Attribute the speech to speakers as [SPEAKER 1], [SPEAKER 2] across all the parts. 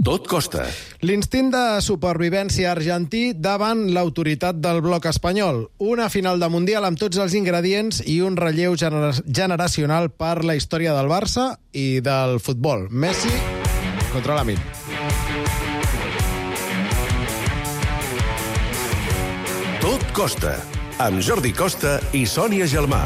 [SPEAKER 1] Tot costa.
[SPEAKER 2] L'instint de supervivència argentí davant l'autoritat del bloc espanyol. Una final de Mundial amb tots els ingredients i un relleu generacional per la història del Barça i del futbol. Messi contra Lamine.
[SPEAKER 1] Tot costa. Amb Jordi Costa i Sònia Gelmà.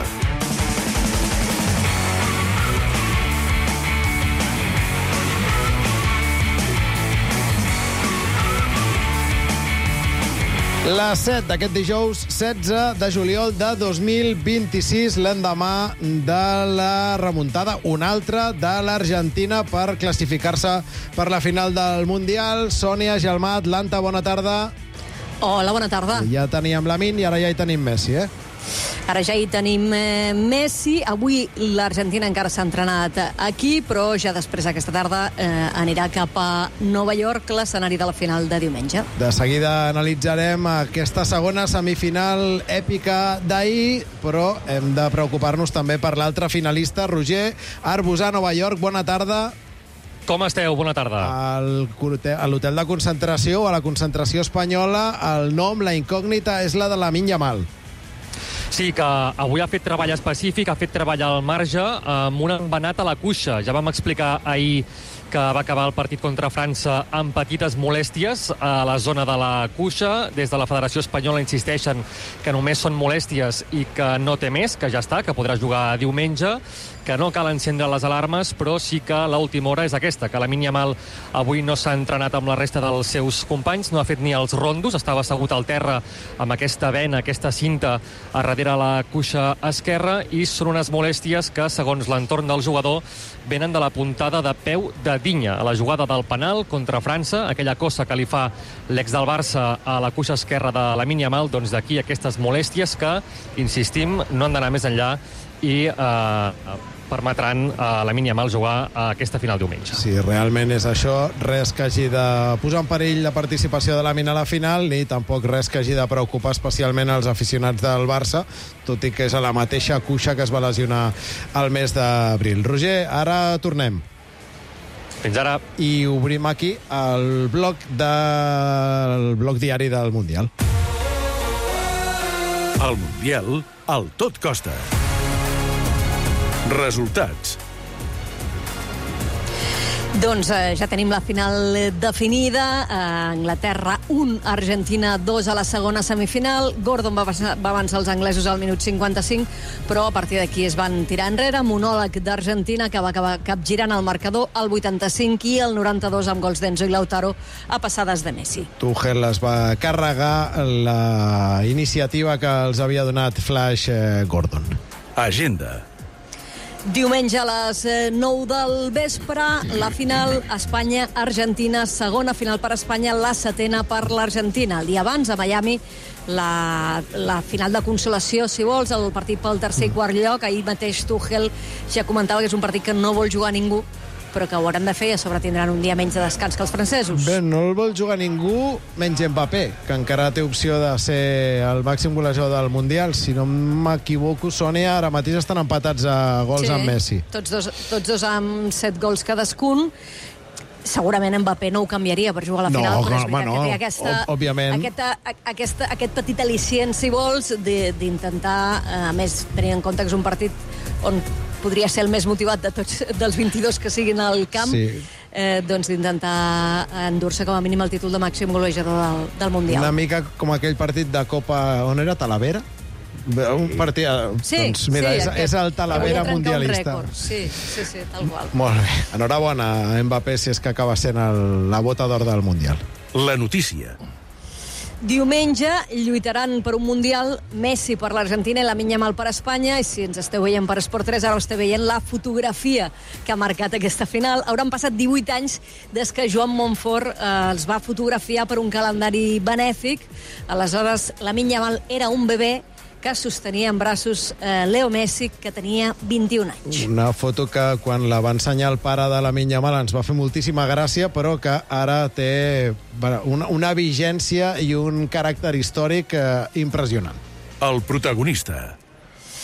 [SPEAKER 2] Les 7 d'aquest dijous, 16 de juliol de 2026, l'endemà de la remuntada, una altra de l'Argentina per classificar-se per la final del Mundial. Sònia Gelmà, Atlanta, bona tarda.
[SPEAKER 3] Hola, bona tarda.
[SPEAKER 2] Ja teníem Lamine i ara ja hi tenim Messi,
[SPEAKER 3] Ara ja hi tenim Messi. Avui l'Argentina encara s'ha entrenat aquí, però ja després aquesta tarda anirà cap a Nova York, l'escenari de la final de diumenge.
[SPEAKER 2] De seguida analitzarem aquesta segona semifinal èpica d'ahir, però hem de preocupar-nos també per l'altre finalista, Roger Arbusà, Nova York. Bona tarda.
[SPEAKER 4] Com esteu? Bona tarda.
[SPEAKER 2] A l'hotel de concentració, a la concentració espanyola, el nom, la incògnita, és la de Lamine Yamal.
[SPEAKER 4] Sí, que avui ha fet treball específic, ha fet treball al marge amb un embenat a la cuixa. Ja vam explicar ahir que va acabar el partit contra França amb petites molèsties a la zona de la cuixa. Des de la Federació Espanyola insisteixen que només són molèsties i que no té més, que ja està, que podrà jugar diumenge, que no cal encendre les alarmes, però sí que l'última hora és aquesta, que Lamine Yamal avui no s'ha entrenat amb la resta dels seus companys, no ha fet ni els rondos, estava assegut al terra amb aquesta vena, aquesta cinta a darrere la cuixa esquerra, i són unes molèsties que, segons l'entorn del jugador, venen de la puntada de peu de Dinya, a la jugada del penal contra França, aquella cosa que li fa l'ex del Barça a la cuixa esquerra de Lamine Yamal, doncs d'aquí aquestes molèsties que, insistim, no han d'anar més enllà i permetran a Lamine Yamal jugar a aquesta final diumenge.
[SPEAKER 2] Sí, realment és això. Res que hagi de posar en perill la participació de Lamine a la final, ni tampoc res que hagi de preocupar especialment els aficionats del Barça, tot i que és a la mateixa cuixa que es va lesionar al mes d'abril. Roger, ara tornem.
[SPEAKER 4] Fins ara.
[SPEAKER 2] I obrim aquí el bloc diari del Mundial.
[SPEAKER 1] El Mundial, al Tot Costa. Resultats.
[SPEAKER 3] Doncs ja tenim la final definida. Anglaterra 1, Argentina 2 a la segona semifinal. Gordon va avançar els anglesos al minut 55, però a partir d'aquí es van tirar enrere. Monòleg d'Argentina, que va acabar capgirant el marcador al 85 i el 92 amb gols d'Enzo i Lautaro a passades de Messi.
[SPEAKER 2] Tuchel es va carregar la iniciativa que els havia donat Flash Gordon.
[SPEAKER 1] Agenda.
[SPEAKER 3] Diumenge a les 9 del vespre, la final Espanya-Argentina, segona final per Espanya, la setena per l'Argentina. El dia abans, a Miami, la final de consolació, si vols, el partit pel tercer i quart lloc. Ahir mateix Tuchel ja comentava que és un partit que no vol jugar ningú, però que ho hauran de fer i a sobre tindran un dia menys de descans que els francesos.
[SPEAKER 2] Bé, no el vol jugar ningú, menys Mbappé, que encara té opció de ser el màxim golejador del Mundial. Si no m'equivoco, Sònia, ara mateix estan empatats a gols amb Messi.
[SPEAKER 3] Tots dos amb 7 gols cadascun. Segurament Mbappé no ho canviaria per jugar a la final, però és veritat que té aquest petit al·licient, si vols, d'intentar, a més, tenint en compte que és un partit on podria ser el més motivat de tots, dels 22 que siguin al camp, doncs d'intentar endur-se com a mínim el títol de màxim golejador del Mundial.
[SPEAKER 2] Una mica com aquell partit de Copa, on era? Talavera? Un partit... doncs mira, és el Talavera mundialista.
[SPEAKER 3] Sí, tal qual.
[SPEAKER 2] Molt bé. Enhorabona a Mbappé si és que acaba sent la bota d'or del Mundial.
[SPEAKER 1] La notícia.
[SPEAKER 3] Diumenge lluitaran per un Mundial Messi per l'Argentina i Lamine Yamal per Espanya, i si ens esteu veient per Esport 3 ara esteu veient la fotografia que ha marcat aquesta final. Hauran passat 18 anys des que Joan Montfort els va fotografiar per un calendari benèfic. Aleshores Lamine Yamal era un bebè que sostenia en braços Leo Messi, que tenia 21 anys.
[SPEAKER 2] Una foto que quan la va ensenyar el pare de Lamine Yamal ens va fer moltíssima gràcia, però que ara té una vigència i un caràcter històric impressionant.
[SPEAKER 1] El protagonista.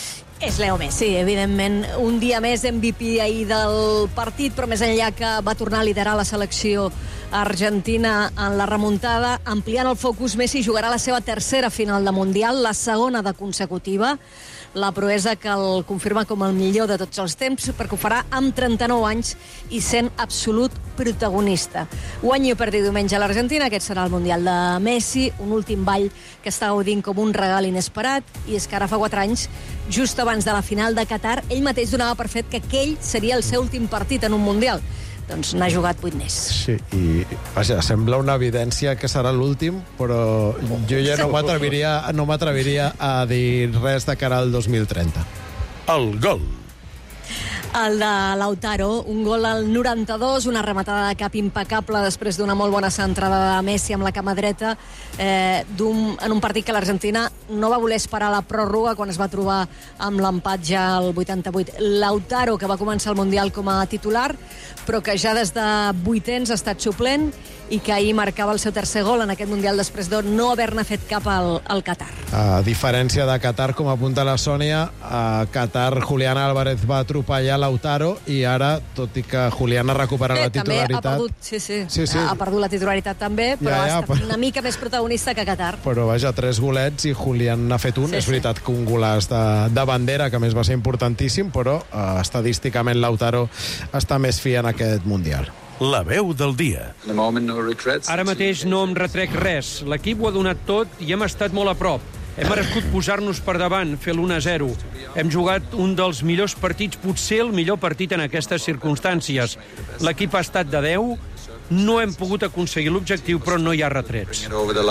[SPEAKER 3] És Leo Messi, evidentment. Un dia més MVP ahir del partit, però més enllà que va tornar a liderar la selecció argentina en la remuntada, ampliant el focus, Messi jugarà la seva tercera final de Mundial, la segona de consecutiva, la proesa que el confirma com el millor de tots els temps, perquè ho farà amb 39 anys i sent absolut protagonista. Guanyi o perdi diumenge a l'Argentina, aquest serà el Mundial de Messi, un últim ball que està gaudint com un regal inesperat, i és que ara fa 4 anys, just abans de la final de Qatar, ell mateix donava per fet que aquell seria el seu últim partit en un Mundial. Doncs n'ha jugat 8 més.
[SPEAKER 2] Sí, i vaja, sembla una evidència que serà l'últim, però jo ja no m'atreviria a dir res de cara al 2030.
[SPEAKER 1] El gol.
[SPEAKER 3] El de Lautaro, un gol al 92, una rematada de cap impecable després d'una molt bona centrada de Messi amb la cama dreta, en un partit que l'Argentina no va voler esperar la pròrroga quan es va trobar amb l'empat ja al 88. Lautaro, que va començar el Mundial com a titular, però que ja des de 8 ha estat suplent i que ahir marcava el seu tercer gol en aquest Mundial després de no haver-ne fet cap al Qatar.
[SPEAKER 2] A diferència de Qatar, com apunta la Sònia, a Qatar Julián Álvarez va atropellar Lautaro i ara, tot i que Julián ha recuperat la titularitat...
[SPEAKER 3] També ha perdut, ha perdut la titularitat també, però ha estat una mica més protagonista que Qatar.
[SPEAKER 2] Però vaja, 3 golets i Julián n'ha fet un. És veritat que un golaç de bandera, que més va ser importantíssim, però estadísticament Lautaro està més fi en aquest Mundial.
[SPEAKER 1] La veu del dia.
[SPEAKER 5] Ara mateix no em retrec res. L'equip ho ha donat tot i hem estat molt a prop. Hem merescut posar-nos per davant, fer l'1-0. Hem jugat un dels millors partits, potser el millor partit en aquestes circumstàncies. L'equip ha estat de 10, no hem pogut aconseguir l'objectiu, però no hi ha retrets.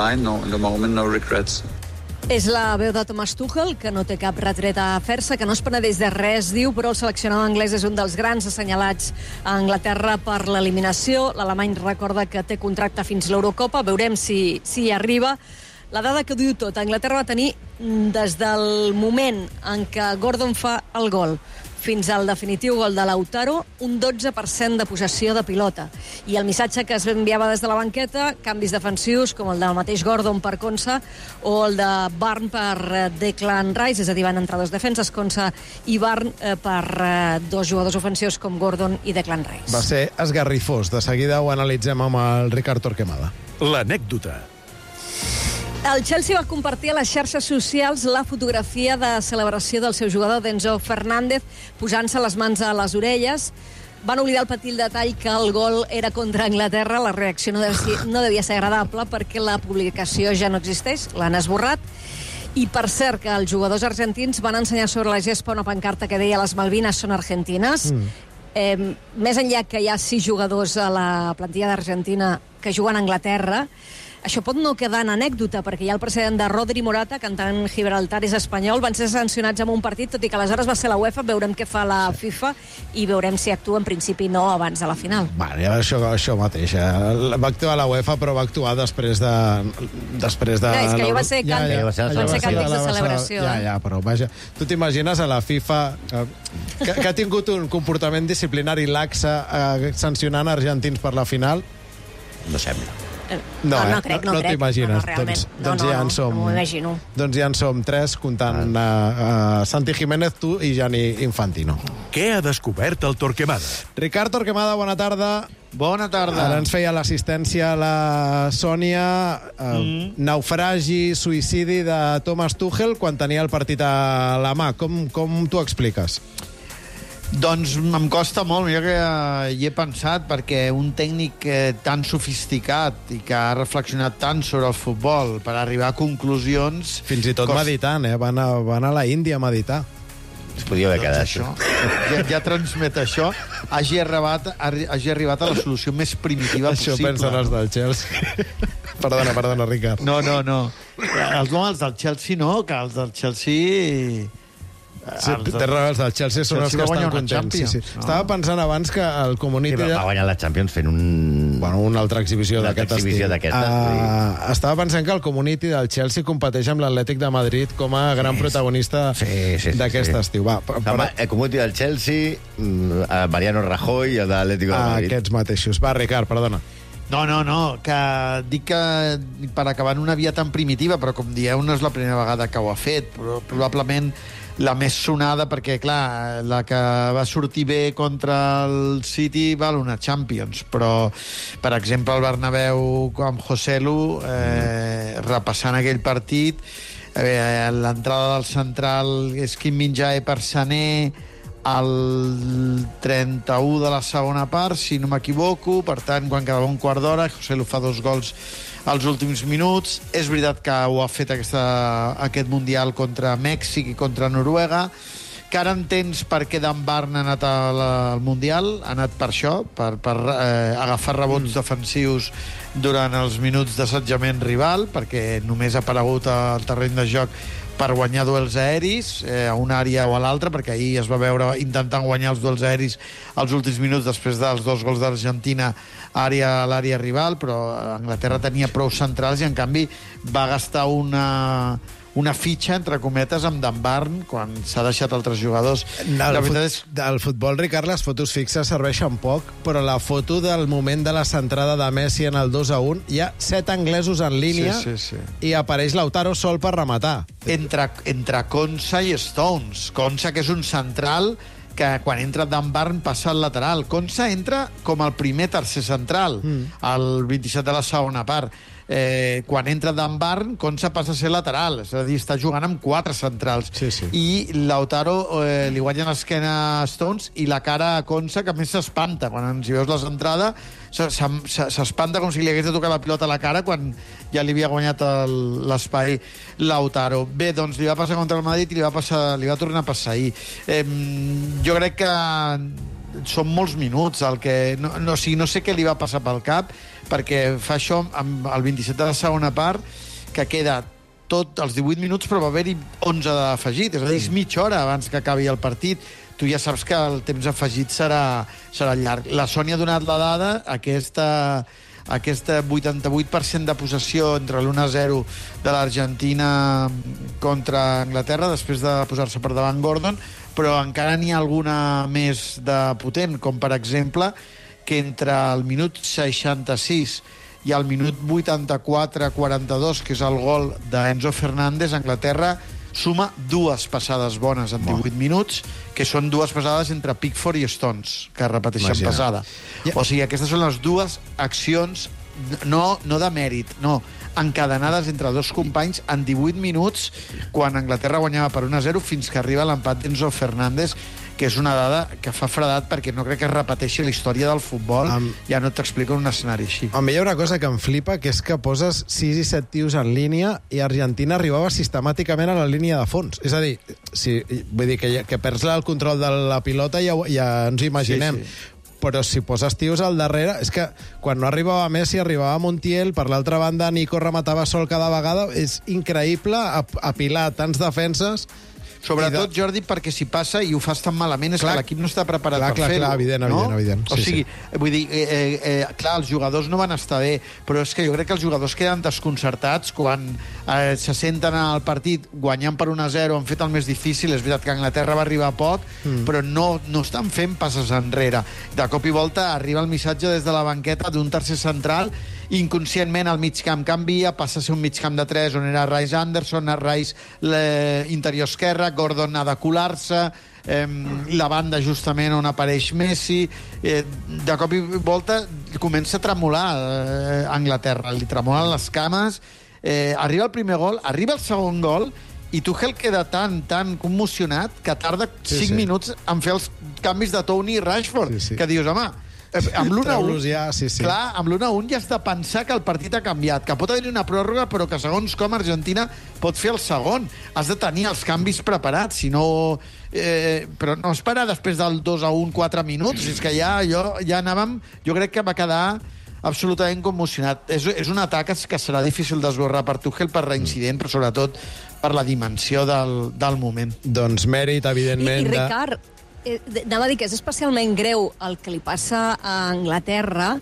[SPEAKER 3] És la veu de Thomas Tuchel, que no té cap retret a fer-se, que no es penedeix de res, diu, però el seleccionador anglès és un dels grans assenyalats a Anglaterra per l'eliminació. L'alemany recorda que té contracte fins l'Eurocopa, veurem si hi arriba. La dada que diu tot, Anglaterra va tenir, des del moment en què Gordon fa el gol fins al definitiu gol de Lautaro, un 12% de possessió de pilota. I el missatge que es enviava des de la banqueta, canvis defensius, com el del mateix Gordon per Konsa, o el de Barn per Declan Rice, és a dir, van entrar 2 defenses, Konsa i Barn, per 2 jugadors ofensius com Gordon i Declan Rice.
[SPEAKER 2] Va ser esgarrifós. De seguida ho analitzem amb el Ricard Torquemada.
[SPEAKER 1] L'anècdota.
[SPEAKER 3] El Chelsea va compartir a les xarxes socials la fotografia de celebració del seu jugador, Enzo Fernández, posant-se les mans a les orelles. Van oblidar el petit detall que el gol era contra Anglaterra. La reacció no devia ser agradable perquè la publicació ja no existeix, l'han esborrat. I per cert, que els jugadors argentins van ensenyar sobre la gespa una pancarta que deia «Les Malvines són argentines». Més enllà que hi ha 6 jugadors a la plantilla d'Argentina que juguen a Anglaterra, això pot no quedar en anècdota, perquè hi ha el precedent de Rodri Morata, cantant Gibraltar és espanyol, van ser sancionats en un partit, tot i que aleshores va ser la UEFA, veurem què fa la FIFA i veurem si actua en principi no abans de la final.
[SPEAKER 2] Vale, això mateix. Va actuar la UEFA, però va actuar després de...
[SPEAKER 3] És que allò va ser càntics de celebració.
[SPEAKER 2] Ja, però vaja, tu t'imagines a la FIFA que ha tingut un comportament disciplinari laxe sancionant argentins per la final?
[SPEAKER 3] No sembla. No crec.
[SPEAKER 2] No t'imagines. Doncs ja en som...
[SPEAKER 3] No m'ho imagino.
[SPEAKER 2] Doncs ja en som 3, comptant Santi Jiménez, tu i Gianni Infantino.
[SPEAKER 1] Què ha descobert el Torquemada?
[SPEAKER 2] Ricard Torquemada, bona tarda.
[SPEAKER 6] Bona tarda.
[SPEAKER 2] Ara ens feia l'assistència la Sònia. Naufragi, suïcidi de Thomas Tuchel quan tenia el partit a la mà. Com t'ho expliques?
[SPEAKER 6] Doncs em costa molt, jo que hi he pensat, perquè un tècnic tan sofisticat i que ha reflexionat tant sobre el futbol per arribar a conclusions...
[SPEAKER 2] Fins i tot meditant, van a la Índia a meditar.
[SPEAKER 7] Es podia haver quedat
[SPEAKER 6] això. Ja transmet això. Hagi arribat a la solució més primitiva possible.
[SPEAKER 2] Això pensen els del Chelsea. Perdona, Ricard.
[SPEAKER 6] No. Els del Chelsea no, que els del Chelsea...
[SPEAKER 2] Sí, té raó, els del Chelsea són els que estan contents. Sí. No. Estava pensant abans que el Community...
[SPEAKER 7] Sí, va guanyar la Champions fent
[SPEAKER 2] una altra exhibició d'aquest estil.
[SPEAKER 7] Estava
[SPEAKER 2] pensant que el Community del Chelsea competeix amb l'Atlètic de Madrid com a gran protagonista d'aquest estiu.
[SPEAKER 7] El Community del Chelsea, Mariano Rajoy i el de l'Atlètic de Madrid.
[SPEAKER 2] Aquests mateixos. Va, Ricard, perdona.
[SPEAKER 6] No, que dic que per acabar en una via tan primitiva, però com dieu, no és la primera vegada que ho ha fet, però probablement la més sonada, perquè, clar, la que va sortir bé contra el City val una Champions, però, per exemple, el Bernabéu amb Joselu, repassant aquell partit, l'entrada del central és Kim Min-jae per Sané al 31 de la segona part, si no m'equivoco. Per tant, quan quedava un quart d'hora, Joselu fa 2 gols als últims minuts. És veritat que ho ha fet aquest Mundial contra Mèxic i contra Noruega, que ara entens per què Dan Barn ha anat al Mundial. Ha anat per això, per agafar rebots defensius durant els minuts d'assetjament rival, perquè només ha aparegut al terreny de joc per guanyar duels aeris a una àrea o a l'altra, perquè ahir es va veure intentant guanyar els duels aeris als últims minuts després dels 2 gols d'Argentina a l'àrea rival, però Anglaterra tenia prou centrals i en canvi va gastar una fitxa, entre cometes, amb Dan Barn quan s'ha deixat altres jugadors.
[SPEAKER 2] Del futbol, Ricard, les fotos fixes serveixen poc, però la foto del moment de la centrada de Messi en el 2-1, hi ha 7 anglesos en línia i apareix Lautaro sol per rematar.
[SPEAKER 6] Entre Konsa i Stones. Konsa, que és un central que quan entra Dan Barn passa al lateral. Konsa entra com el tercer central, al 27 de la segona part. Quan entra Dan Barn, Konsa passa a ser lateral, és a dir, està jugant amb 4 centrals. I Lautaro li guanya l'esquena a Stones i la cara a Konsa, que a més s'espanta. Quan ens hi veus la centrada, s'espanta com si li hagués de tocar la pilota a la cara quan ja li havia guanyat l'espai Lautaro. Bé, doncs li va passar contra el Madrid i li va tornar a passar ahir. Jo crec que són molts minuts no sé què li va passar pel cap, perquè fa això amb el 27 de la segona part, que queda tot els 18 minuts, però va haver-hi 11 d'afegit, és a dir, és mitja hora abans que acabi el partit. Tu ja saps que el temps afegit serà llarg. La Sònia ha donat la dada, aquest 88% de possessió entre l'1-0 de l'Argentina contra Anglaterra, després de posar-se per davant Gordon, però encara n'hi ha alguna més de potent, com per exemple que entre el minut 66 i el minut 84-42, que és el gol d'Enzo Fernández, Anglaterra suma 2 passades bones en 18 minuts, que són 2 passades entre Pickford i Stones, que repeteixen passada. O sigui, aquestes són les 2 accions, no de mèrit, no, encadenades entre 2 companys en 18 minuts, quan Anglaterra guanyava per 1-0 fins que arriba l'empat d'Enzo Fernández, que és una dada que fa fredat, perquè no crec que es repeteixi la història del futbol. Ja no t'explico un escenari així.
[SPEAKER 2] A mi hi ha una cosa que em flipa, que és que poses 6 i 7 tios en línia i Argentina arribava sistemàticament a la línia de fons. És a dir, vull dir que perds el control de la pilota ja ens ho imaginem. Però si poses tios al darrere... És que quan no arribava Messi, arribava Montiel, per l'altra banda Nico rematava sol cada vegada. És increïble apilar tants defenses.
[SPEAKER 6] Sobretot, Jordi, perquè si passa i ho fas tan malament és que l'equip no està preparat per fer-ho.
[SPEAKER 2] Clar, evident.
[SPEAKER 6] O sigui, vull dir, clar, els jugadors no van estar bé, però és que jo crec que els jugadors queden desconcertats quan se senten al partit guanyant per 1-0, han fet el més difícil. És veritat que Anglaterra va arribar a poc, però no estan fent passes enrere. De cop i volta arriba el missatge des de la banqueta d'un tercer central, inconscientment el migcamp canvia, passa a ser un migcamp de 3 on era Rice Anderson, Rice interior esquerra, Gordon ha de colar-se, la banda justament on apareix Messi. De cop i volta comença a tremolar Anglaterra, li tremolen les cames, arriba el primer gol, arriba el segon gol i Tuchel queda tan commocionat que tarda 5 minuts en fer els canvis de Toni i Rashford, que dius, home, amb l'1-1 clar, amb l'1-1 ja has de pensar que el partit ha canviat, que pot haver-hi una pròrroga, però que segons com Argentina pot fer el segon. Has de tenir els canvis preparats, si no... però no esperar després del 2-1 4 minuts, és que ja anàvem... Jo crec que va quedar absolutament commocionat. És un atac que serà difícil d'esborrar per Tuchel, per reincident, però sobretot per la dimensió del moment.
[SPEAKER 2] Doncs mèrit, evidentment...
[SPEAKER 3] I Ricard, anava a dir que és especialment greu el que li passa a Anglaterra,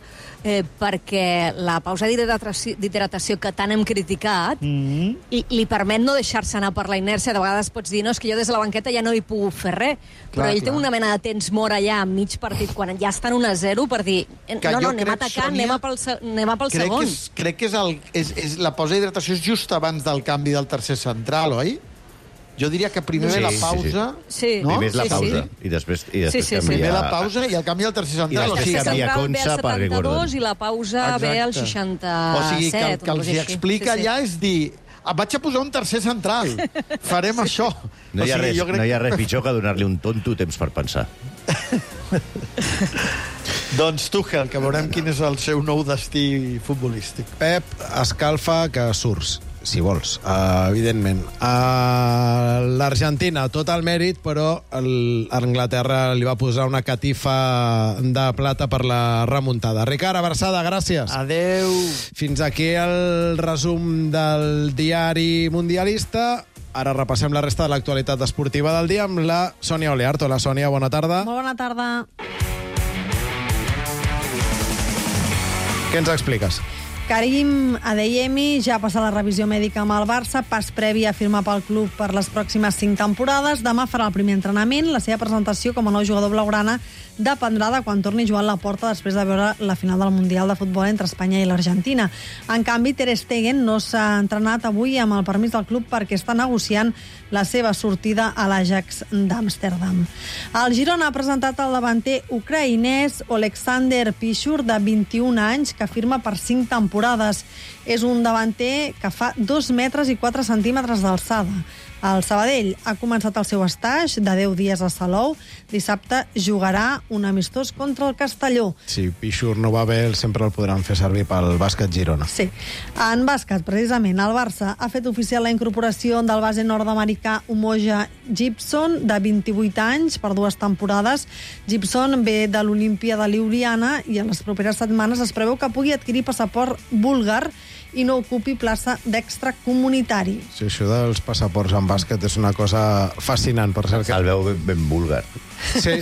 [SPEAKER 3] perquè la pausa d'hidratació que tant hem criticat li permet no deixar-se anar per la inèrcia. De vegades pots dir, no, és que jo des de la banqueta ja no hi puc fer res, però ell té una mena de temps mort allà a mig partit, quan ja estan 1-0, per dir, no, anem a atacar, anem a pel segon.
[SPEAKER 6] Crec que la pausa d'hidratació és just abans del canvi del tercer central, oi? Jo diria que primer ve la pausa...
[SPEAKER 3] Sí.
[SPEAKER 6] No?
[SPEAKER 7] Primer és la pausa, i després canvia...
[SPEAKER 6] Primer la pausa i el canvi al tercer central.
[SPEAKER 7] I després
[SPEAKER 3] El
[SPEAKER 7] canvia
[SPEAKER 3] central ve
[SPEAKER 7] Konsa
[SPEAKER 3] al
[SPEAKER 7] per
[SPEAKER 3] 72
[SPEAKER 7] Gordon.
[SPEAKER 3] i la pausa ve al 67.
[SPEAKER 6] O sigui, que els hi explica allà és dir... Vaig a posar un tercer central. Farem això.
[SPEAKER 7] No hi ha res pitjor que donar-li un tonto temps per pensar.
[SPEAKER 6] Doncs Tuchel, que veurem quin és el seu nou destí futbolístic.
[SPEAKER 2] Pep, escalfa que surts, si vols, evidentment. L'Argentina, tot el mèrit, però l'Anglaterra li va posar una catifa de plata per la remuntada. Ricard, abraçada, gràcies.
[SPEAKER 6] Adeu.
[SPEAKER 2] Fins aquí el resum del diari mundialista. Ara repassem la resta de l'actualitat esportiva del dia amb la Sònia Oleart. Hola, Sònia, bona tarda.
[SPEAKER 8] Molt bona tarda.
[SPEAKER 2] Què ens expliques?
[SPEAKER 8] Karim Adeyemi ja ha passat la revisió mèdica amb el Barça, pas previ a firmar pel club per les pròximes 5 temporades. Demà farà el primer entrenament. La seva presentació com a nou jugador blaugrana dependrà de quan torni Joan Laporta després de veure la final del Mundial de Futbol entre Espanya i l'Argentina. En canvi, Ter Stegen no s'ha entrenat avui amb el permís del club perquè està negociant la seva sortida a l'Ajax d'Amsterdam. El Girona ha presentat el davanter ucraïnès Oleksandr Pichur, de 21 anys, que firma per 5 temporades. És un davanter que fa 2 metres i 4 centímetres d'alçada. El Sabadell ha començat el seu estatge de 10 dies a Salou. Dissabte jugarà un amistós contra el Castelló.
[SPEAKER 2] Si Pichur no va bé, sempre el podran fer servir pel bàsquet Girona.
[SPEAKER 8] Sí. En bàsquet, precisament, el Barça ha fet oficial la incorporació del base nord-americà Umoja Gibson, de 28 anys, per 2 temporades. Gibson ve de l'Olimpia de Ljubljana i en les properes setmanes es preveu que pugui adquirir passaport búlgar i no ocupi plaça d'extracomunitari.
[SPEAKER 2] Sí, això dels passaports en bàsquet és una cosa fascinant, per cert.
[SPEAKER 7] El veu ben búlgar.
[SPEAKER 2] Sí.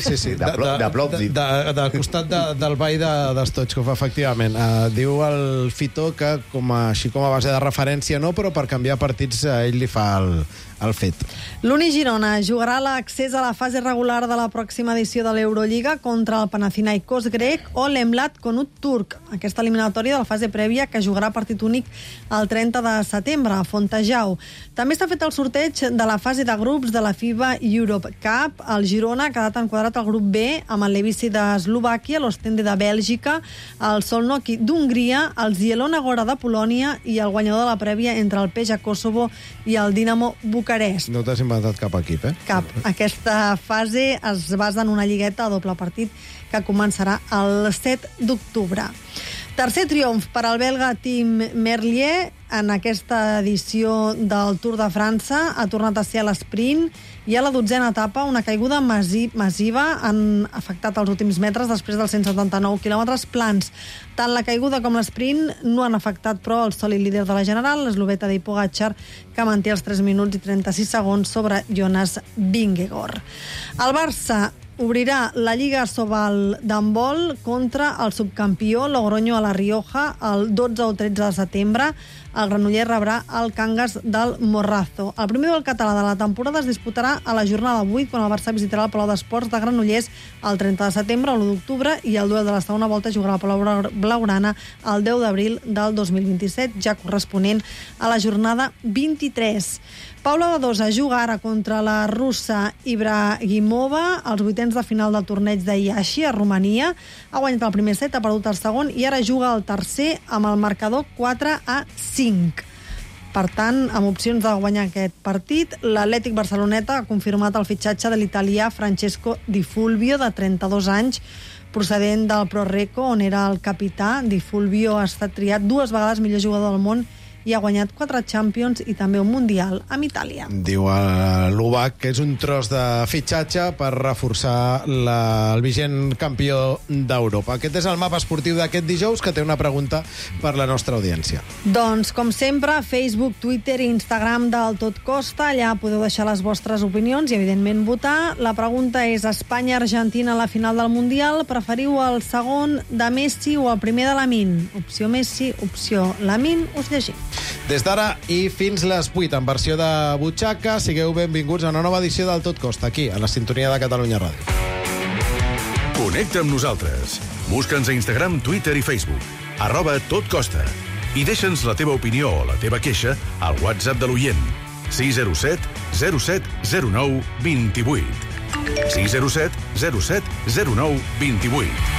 [SPEAKER 2] De costat del ball de Stoichkov, efectivament. Diu el Fito que, així com a base de referència, no, però per canviar partits ell li fa el fet.
[SPEAKER 8] L'Uni Girona jugarà l'accés a la fase regular de la pròxima edició de l'Eurolliga contra el Panathinaikos grec o l'Emlat Konut turc. Aquesta eliminatòria de la fase prèvia que jugarà partit únic el 30 de setembre a Fontejau. També està fet el sorteig de la fase de grups de la FIBA Europe Cup. El Girona ha quedat enquadrat al grup B amb el Levici d'Eslovàquia, l'Ostende de Bèlgica, el Solnoki d'Hongria, el Zielona Góra de Polònia i el guanyador de la prèvia entre el Peja Kosovo i el Dinamo Bucarest.
[SPEAKER 2] No t'has inventat cap equip, eh?
[SPEAKER 8] Cap. Aquesta fase es basa en una lligueta a doble partit que començarà el 7 d'octubre. Tercer triomf per al belga Tim Merlier en aquesta edició del Tour de França. Ha tornat a ser a l'esprint i a la 12a etapa una caiguda massiva han afectat els últims metres després dels 179 quilòmetres plans. Tant la caiguda com l'esprint no han afectat, però, el sòlid líder de la general, l'eslovè Tadej Pogačar, que manté els 3 minuts i 36 segons sobre Jonas Vingegaard. El Barça obrirà la Lliga Sobal d'handbol contra el subcampió Logroño a la Rioja el 12 o 13 de setembre. El Granollers rebrà el Cangas del Morrazo. El primer duel català de la temporada es disputarà a la jornada 8, quan el Barça visitarà el Palau d'Esports de Granollers el 30 de setembre o l'1 d'octubre, i el duel de la segona volta jugarà al Palau Blaugrana el 10 d'abril del 2027, ja corresponent a la jornada 23. Paula Badosa juga ara contra la russa Ibrahimova als 8ens de final del torneig d'Iashi a Romania. Ha guanyat el primer set, ha perdut el segon i ara juga el tercer amb el marcador 4-5. Per tant, amb opcions de guanyar aquest partit, l'Atlètic Barceloneta ha confirmat el fitxatge de l'italià Francesco Di Fulvio, de 32 anys, procedent del Pro Recco, on era el capità. Di Fulvio ha estat triat 2 vegades millor jugador del món i ha guanyat 4 Champions i també un Mundial amb Itàlia.
[SPEAKER 2] Diu l'UBAC que és un tros de fitxatge per reforçar el vigent campió d'Europa. Aquest és el mapa esportiu d'aquest dijous, que té una pregunta per la nostra audiència.
[SPEAKER 8] Doncs, com sempre, Facebook, Twitter i Instagram del Tot Costa. Allà podeu deixar les vostres opinions i, evidentment, votar. La pregunta és: Espanya-Argentina a la final del Mundial. Preferiu el segon de Messi o el primer de Lamine? Opció Messi, opció Lamine. Us llegim.
[SPEAKER 2] Des d'ara i fins les 8, en versió de butxaca, sigueu benvinguts a una nova edició del Tot Costa, aquí, a la sintonia de Catalunya Ràdio.
[SPEAKER 1] Connecta amb nosaltres. Busca'ns a Instagram, Twitter i Facebook. @totcosta. I deixa'ns la teva opinió o la teva queixa al WhatsApp de l'oient. 607 07 09 28. 607 07 09 28.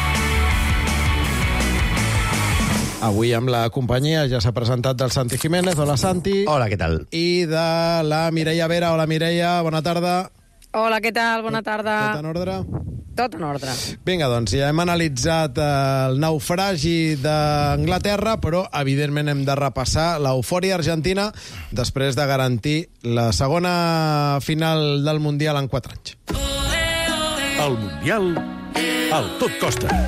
[SPEAKER 2] Avui amb la companyia ja s'ha presentat del Santi Jiménez. Hola, Santi.
[SPEAKER 7] Hola, què tal?
[SPEAKER 2] I de la Mireia Vera. Hola, Mireia, bona tarda.
[SPEAKER 9] Hola, què tal? Bona tarda.
[SPEAKER 2] Tot en ordre?
[SPEAKER 9] Tot en ordre.
[SPEAKER 2] Vinga, doncs, ja hem analitzat el naufragi d'Anglaterra, però, evidentment, hem de repassar l'eufòria argentina després de garantir la segona final del Mundial en 4 anys.
[SPEAKER 1] El Mundial al Tot Costa.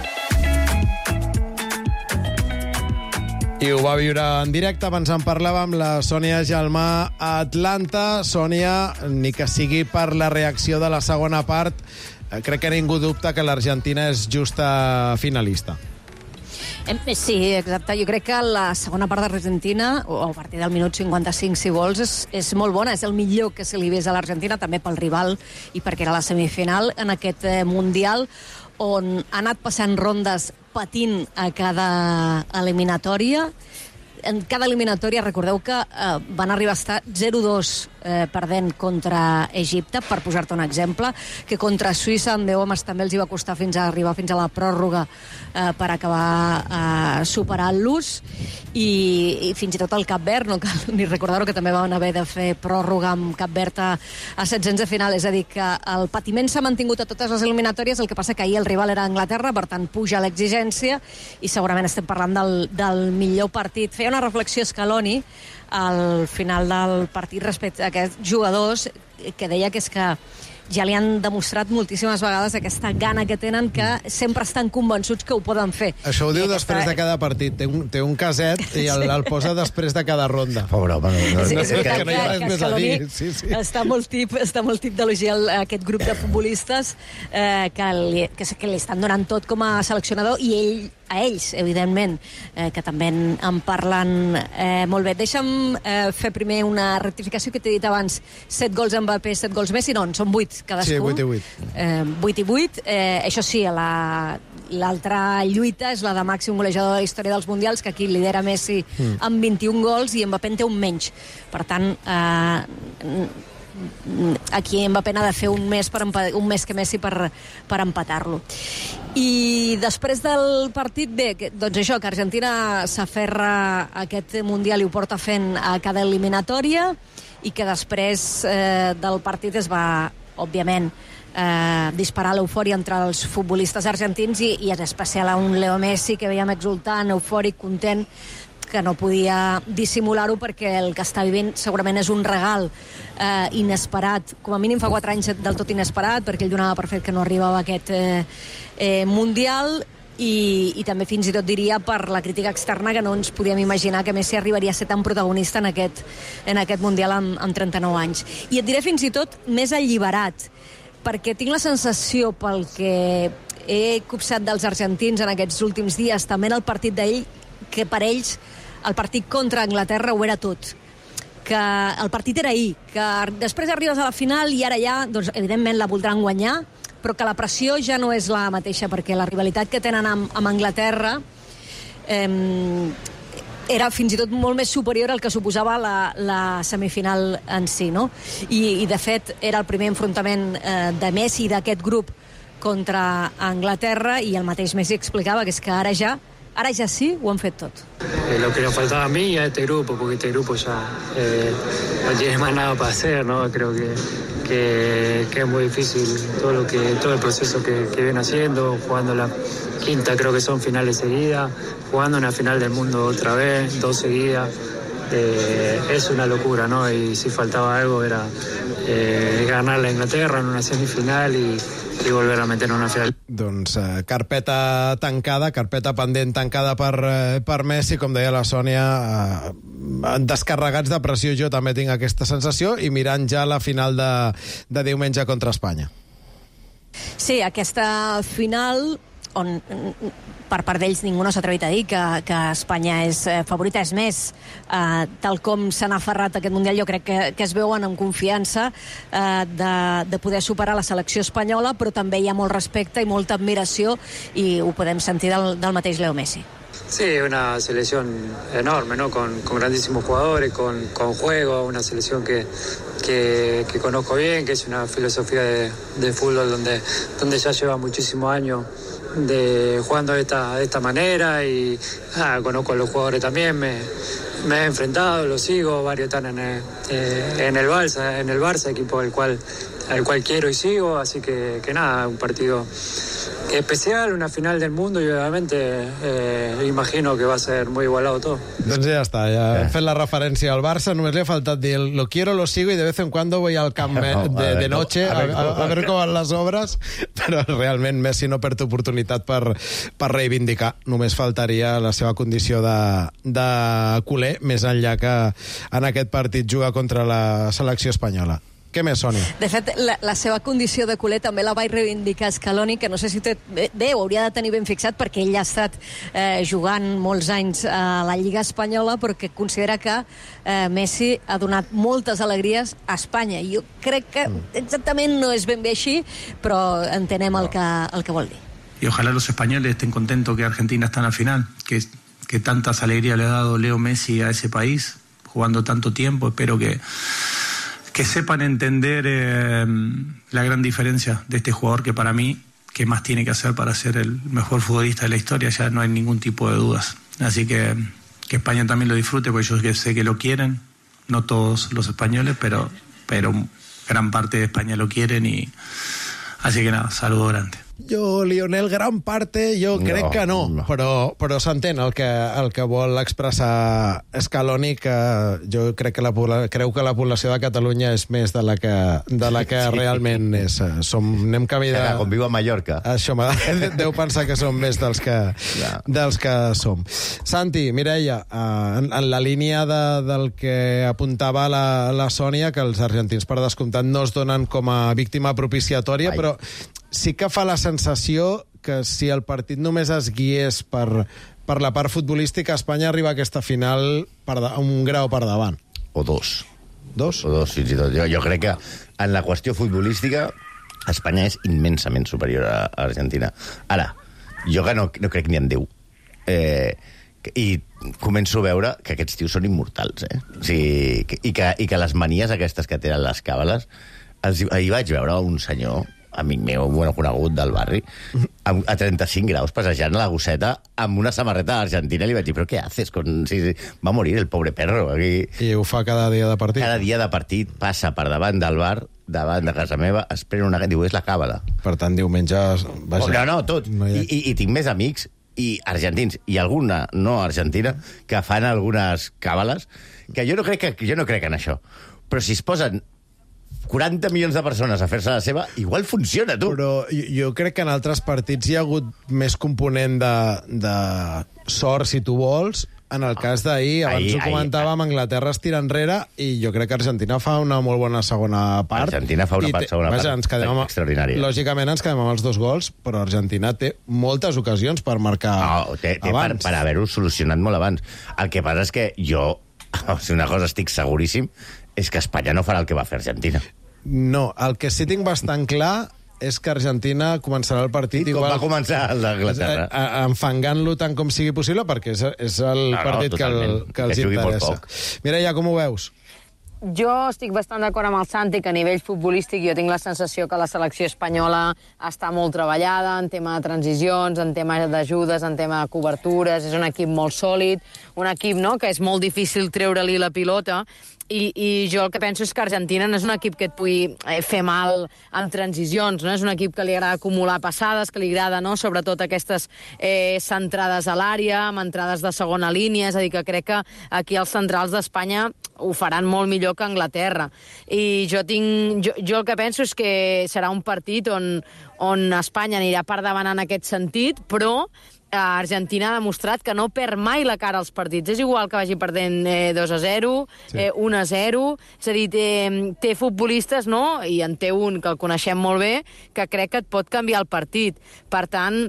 [SPEAKER 2] I ho va viure en directe, abans en parlàvem, la Sònia Gelmà a Atlanta. Sònia, ni que sigui per la reacció de la segona part, crec que ningú dubta que l'Argentina és justa finalista.
[SPEAKER 3] Sí, exacte. Jo crec que la segona part d'Argentina, o a partir del minut 55, si vols, és molt bona. És el millor que se li vés a l'Argentina, també pel rival i perquè era la semifinal en aquest Mundial, on ha anat passant rondes patint a cada eliminatòria. En cada eliminatòria, recordeu que van arribar a estar 0-2 perdent contra Egipte, per posar-te un exemple, que contra Suïssa en 10 homes també els hi va costar arribar fins a la pròrroga per acabar superant-los, i fins i tot el Cap Verd, no cal ni recordar-ho, que també van haver de fer pròrroga amb Cap Verd a 700 de final. És a dir, que el patiment s'ha mantingut a totes les eliminatòries, el que passa que ahir el rival era Anglaterra, per tant puja l'exigència, i segurament estem parlant del millor partit. Feia una reflexió Scaloni al final del partit respecte a aquests jugadors, que deia que és que ja li han demostrat moltíssimes vegades aquesta gana que tenen, que sempre estan convençuts que ho poden fer.
[SPEAKER 2] Això ho diu després de cada partit. Té un caset i el posa després de cada ronda.
[SPEAKER 7] Pobre home,
[SPEAKER 2] que no hi ha res més a dir. Sí.
[SPEAKER 3] Està molt tip d'elogiar aquest grup de futbolistes que li estan donant tot com a seleccionador, i a ells, evidentment, que també en parlen molt bé. Deixa'm fer primer una rectificació que t'he dit abans. 7 gols Mbappé, 7 gols Messi, no, són 8 cadascú.
[SPEAKER 2] Sí, 8 i 8.
[SPEAKER 3] 8 i 8. Això sí, l'altra lluita és la de màxim golejador de la història dels Mundials, que aquí lidera Messi amb 21 gols i Mbappé en té un menys. Per tant, aquí Mbappé n'ha de fer un més que Messi per empatar-lo. I després del partit, bé, doncs això, que Argentina s'aferra a aquest Mundial i ho porta fent a cada eliminatòria, i que després del partit es va, òbviament, disparar l'eufòria entre els futbolistes argentins, i en especial a un Leo Messi que veiem exultant, eufòric, content, que no podia dissimular-ho, perquè el que està vivint segurament és un regal inesperat, com a mínim fa 4 anys del tot inesperat, perquè ell donava per fet que no arribava a aquest Mundial, i també fins i tot diria per la crítica externa, que no ens podíem imaginar que Messi arribaria a ser tan protagonista en aquest Mundial amb 39 anys. I et diré fins i tot més alliberat, perquè tinc la sensació, pel que he copsat dels argentins en aquests últims dies, també en el partit d'ahir, que per ells el partit contra Anglaterra ho era tot, que el partit era ahir, que després arribes a la final i ara ja, doncs, evidentment la voldran guanyar, però que la pressió ja no és la mateixa, perquè la rivalitat que tenen amb Anglaterra era fins i tot molt més superior al que suposava la semifinal en si, no? I de fet era el primer enfrontament de Messi d'aquest grup contra Anglaterra, i el mateix Messi explicava que és que ara ja sí, ho han fet tot.
[SPEAKER 10] Lo que nos faltaba a mí y a este grupo, porque este grupo ya no tiene más nada para hacer, ¿no? Creo que es muy difícil todo el proceso que viene haciendo, jugando la quinta, creo que son finales seguidas, jugando una final del mundo otra vez, 2 seguidas. Es una locura, ¿no? Y si faltaba algo era ganar a Inglaterra en una semifinal y volver a meter en una final.
[SPEAKER 2] Doncs carpeta tancada, carpeta pendent tancada per Messi, com deia la Sònia, descarregats de pressió, jo també tinc aquesta sensació, i mirant ja la final de diumenge contra Espanya.
[SPEAKER 3] Sí, aquesta final on per part d'ells ningú no s'ha atrevit a dir que Espanya és favorita. És més, tal com s'han aferrat a aquest Mundial, jo crec que es veuen amb confiança de poder superar la selecció espanyola, però també hi ha molt respecte i molta admiració, i ho podem sentir del mateix Leo Messi.
[SPEAKER 10] Sí, una selección enorme, ¿no? Con grandísimos jugadores, con juego, una selección que que conozco bien, que es una filosofía de fútbol donde ya lleva muchísimos años jugando de esta manera y conozco a los jugadores también, me he enfrentado, los sigo, varios están en el Barça, equipo al cual quiero y sigo, así que nada, un partido especial, una final del mundo, y obviamente imagino que va a ser muy igualado todo.
[SPEAKER 2] Doncs ja està, ja hem fet la referència al Barça, només li ha faltat dir lo quiero, lo sigo y de vez en cuando voy al camp de noche a ver com van les obres, però realment Messi no perd oportunitat per reivindicar. Només faltaria la seva condició de culer, més enllà que en aquest partit juga contra la selecció espanyola. Què més, Sònia?
[SPEAKER 3] De fet, la seva condició de culer també la vaig reivindicar Scaloni, que no sé si té bé, ho hauria de tenir ben fixat, perquè ell ha estat jugant molts anys a la Lliga Espanyola, perquè considera que Messi ha donat moltes alegries a Espanya. Jo crec que exactament no és ben bé així, però entenem el que vol dir.
[SPEAKER 11] Y ojalá los españoles estén contentos que Argentina está en la final, que tantas alegrías le ha dado Leo Messi a ese país, jugando tanto tiempo. Espero que sepan entender la gran diferencia de este jugador, que para mí, ¿qué más tiene que hacer para ser el mejor futbolista de la historia? Ya no hay ningún tipo de dudas. Así que España también lo disfrute, porque yo sé que lo quieren, no todos los españoles, pero gran parte de España lo quieren, y así que nada, saludo grande.
[SPEAKER 2] Jo, Lionel, gran parte, crec que no. Però s'entén el que vol expressar Scaloni, que jo crec que creu que la població de Catalunya és més de la que realment és. Anem camí de...
[SPEAKER 7] Com viu a Mallorca.
[SPEAKER 2] Això deu pensar que som més dels que som. Santi, Mireia, en la línia del que apuntava la Sònia, que els argentins, per descomptat, no es donen com a víctima propiciatòria, però sí que fa la sensació que si el partit només es guiés per la part futbolística, Espanya arriba a aquesta final un grau per davant.
[SPEAKER 7] O dos.
[SPEAKER 2] Dos?
[SPEAKER 7] O dos, fins i tot. Jo crec que en la qüestió futbolística Espanya és immensament superior a Argentina. Ara, jo que no crec ni en Déu. I començo a veure que aquests tios són immortals, O sigui, i que les manies aquestes que tenen les càbales... Ahir vaig veure un senyor, amic meu, bueno, conegut del barri, a 35 graus passejant a la gosseta amb una samarreta d'Argentina, i li vaig dir, però què haces? Va morir el pobre perro. Aquí.
[SPEAKER 2] I ho fa cada dia de partit?
[SPEAKER 7] Cada dia de partit passa per davant del bar, davant de casa meva, espera diu, és la càbala.
[SPEAKER 2] Per tant, diumenge...
[SPEAKER 7] No, tot. I tinc més amics i argentins, i alguna no argentina, que fan algunes càbales, que jo no crec en això. Però si es posen 40 milions de persones a fer-se la seva, igual funciona, tu.
[SPEAKER 2] Però jo crec que en altres partits hi ha hagut més component de sort, si tu vols. En el cas d'ahir, abans ho comentàvem, Anglaterra es tira enrere, i jo crec que Argentina fa una molt bona segona part.
[SPEAKER 7] Argentina fa una segona part extraordinària.
[SPEAKER 2] Lògicament ens quedem amb els 2 gols, però Argentina té moltes ocasions per marcar abans.
[SPEAKER 7] Per haver-ho solucionat molt abans. El que passa és que jo, si una cosa estic seguríssim, és que Espanya no farà el que va fer Argentina.
[SPEAKER 2] No, el que sí tinc bastant clar és que Argentina començarà el partit
[SPEAKER 7] com va començar el d'Anglaterra.
[SPEAKER 2] Enfangant-lo tant com sigui possible, perquè és el partit que els interessa. Mireia, com ho veus?
[SPEAKER 9] Jo estic bastant d'acord amb el Santi, que a nivell futbolístic jo tinc la sensació que la selecció espanyola està molt treballada en tema de transicions, en tema d'ajudes, en tema de cobertures. És un equip molt sòlid, un equip que és molt difícil treure-li la pilota, i jo el que penso és que Argentina no és un equip que et pugui fer mal en transicions, no? És un equip que li agrada acumular passades, que li agrada, sobretot aquestes centrades a l'àrea, amb entrades de segona línia, és a dir, que crec que aquí els centrals d'Espanya ho faran molt millor que Anglaterra. I jo el que penso és que serà un partit on Espanya anirà per davant en aquest sentit, però Argentina ha demostrat que no perd mai la cara als partits. És igual que vagi perdent 2-0, 1-0... És a dir, té futbolistes, i en té un que el coneixem molt bé, que crec que et pot canviar el partit. Per tant,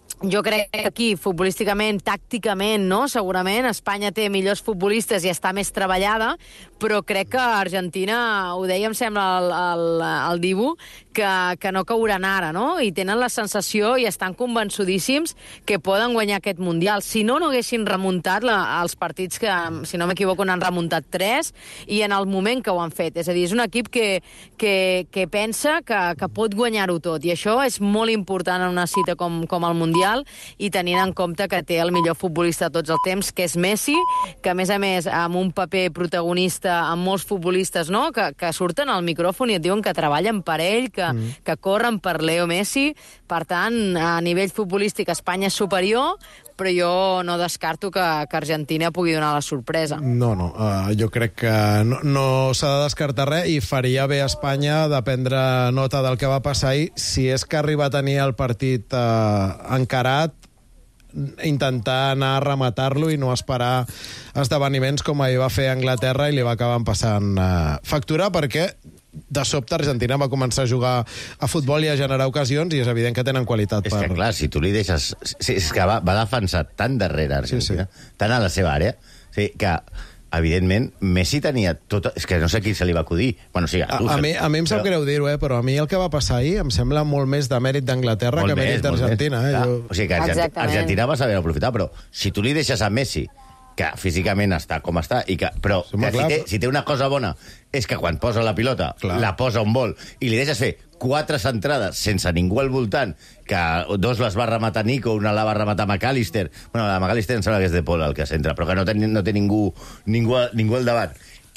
[SPEAKER 9] jo crec que aquí, futbolísticament, tàcticament, no? Segurament Espanya té millors futbolistes i està més treballada, però crec que Argentina, ho deia, em sembla, el Dibu, que no cauran ara, no? I tenen la sensació i estan convençudíssims que poden guanyar aquest Mundial. Si no haguessin remuntat els partits que, si no m'equivoco, n'han remuntat 3, i en el moment que ho han fet. És a dir, és un equip que pensa que pot guanyar-ho tot, i això és molt important en una cita com el Mundial, i tenint en compte que té el millor futbolista de tots els temps, que és Messi, que a més, amb un paper protagonista amb molts futbolistes, no?, que surten al micròfon i et diuen que treballen per ell, que corren per Leo Messi. Per tant, a nivell futbolístic Espanya és superior, però jo no descarto que Argentina pugui donar la sorpresa.
[SPEAKER 2] No, jo crec que no s'ha de descartar res, i faria bé a Espanya de prendre nota del que va passar ahir, si és que arriba a tenir el partit encarat, intentar anar a rematar-lo i no esperar esdeveniments com ahir va fer Anglaterra i li va acabar passant factura, perquè de sobte Argentina va començar a jugar a futbol i a generar ocasions, i és evident que tenen qualitat.
[SPEAKER 7] És que, clar, si tu li deixes... És que va defensar tan darrere Argentina, tant a la seva àrea, que, evidentment, Messi tenia tot... És que no sé qui se li va acudir. Bueno, sí,
[SPEAKER 2] a mi em sap greu dir-ho, però a mi el que va passar ahir em sembla molt més de mèrit d'Anglaterra que mèrit d'Argentina.
[SPEAKER 7] O sigui que Argentina va saber aprofitar, però si tu li deixes a Messi, que físicament està com està, però si té una cosa bona és que quan posa la pilota, la posa on vol, i li deixes fer 4 centrades sense ningú al voltant, que 2 les va rematar Nico, una la va rematar McAllister. Bueno, la McAllister em sembla que és de Paul el que centra, però que no té ningú al davant.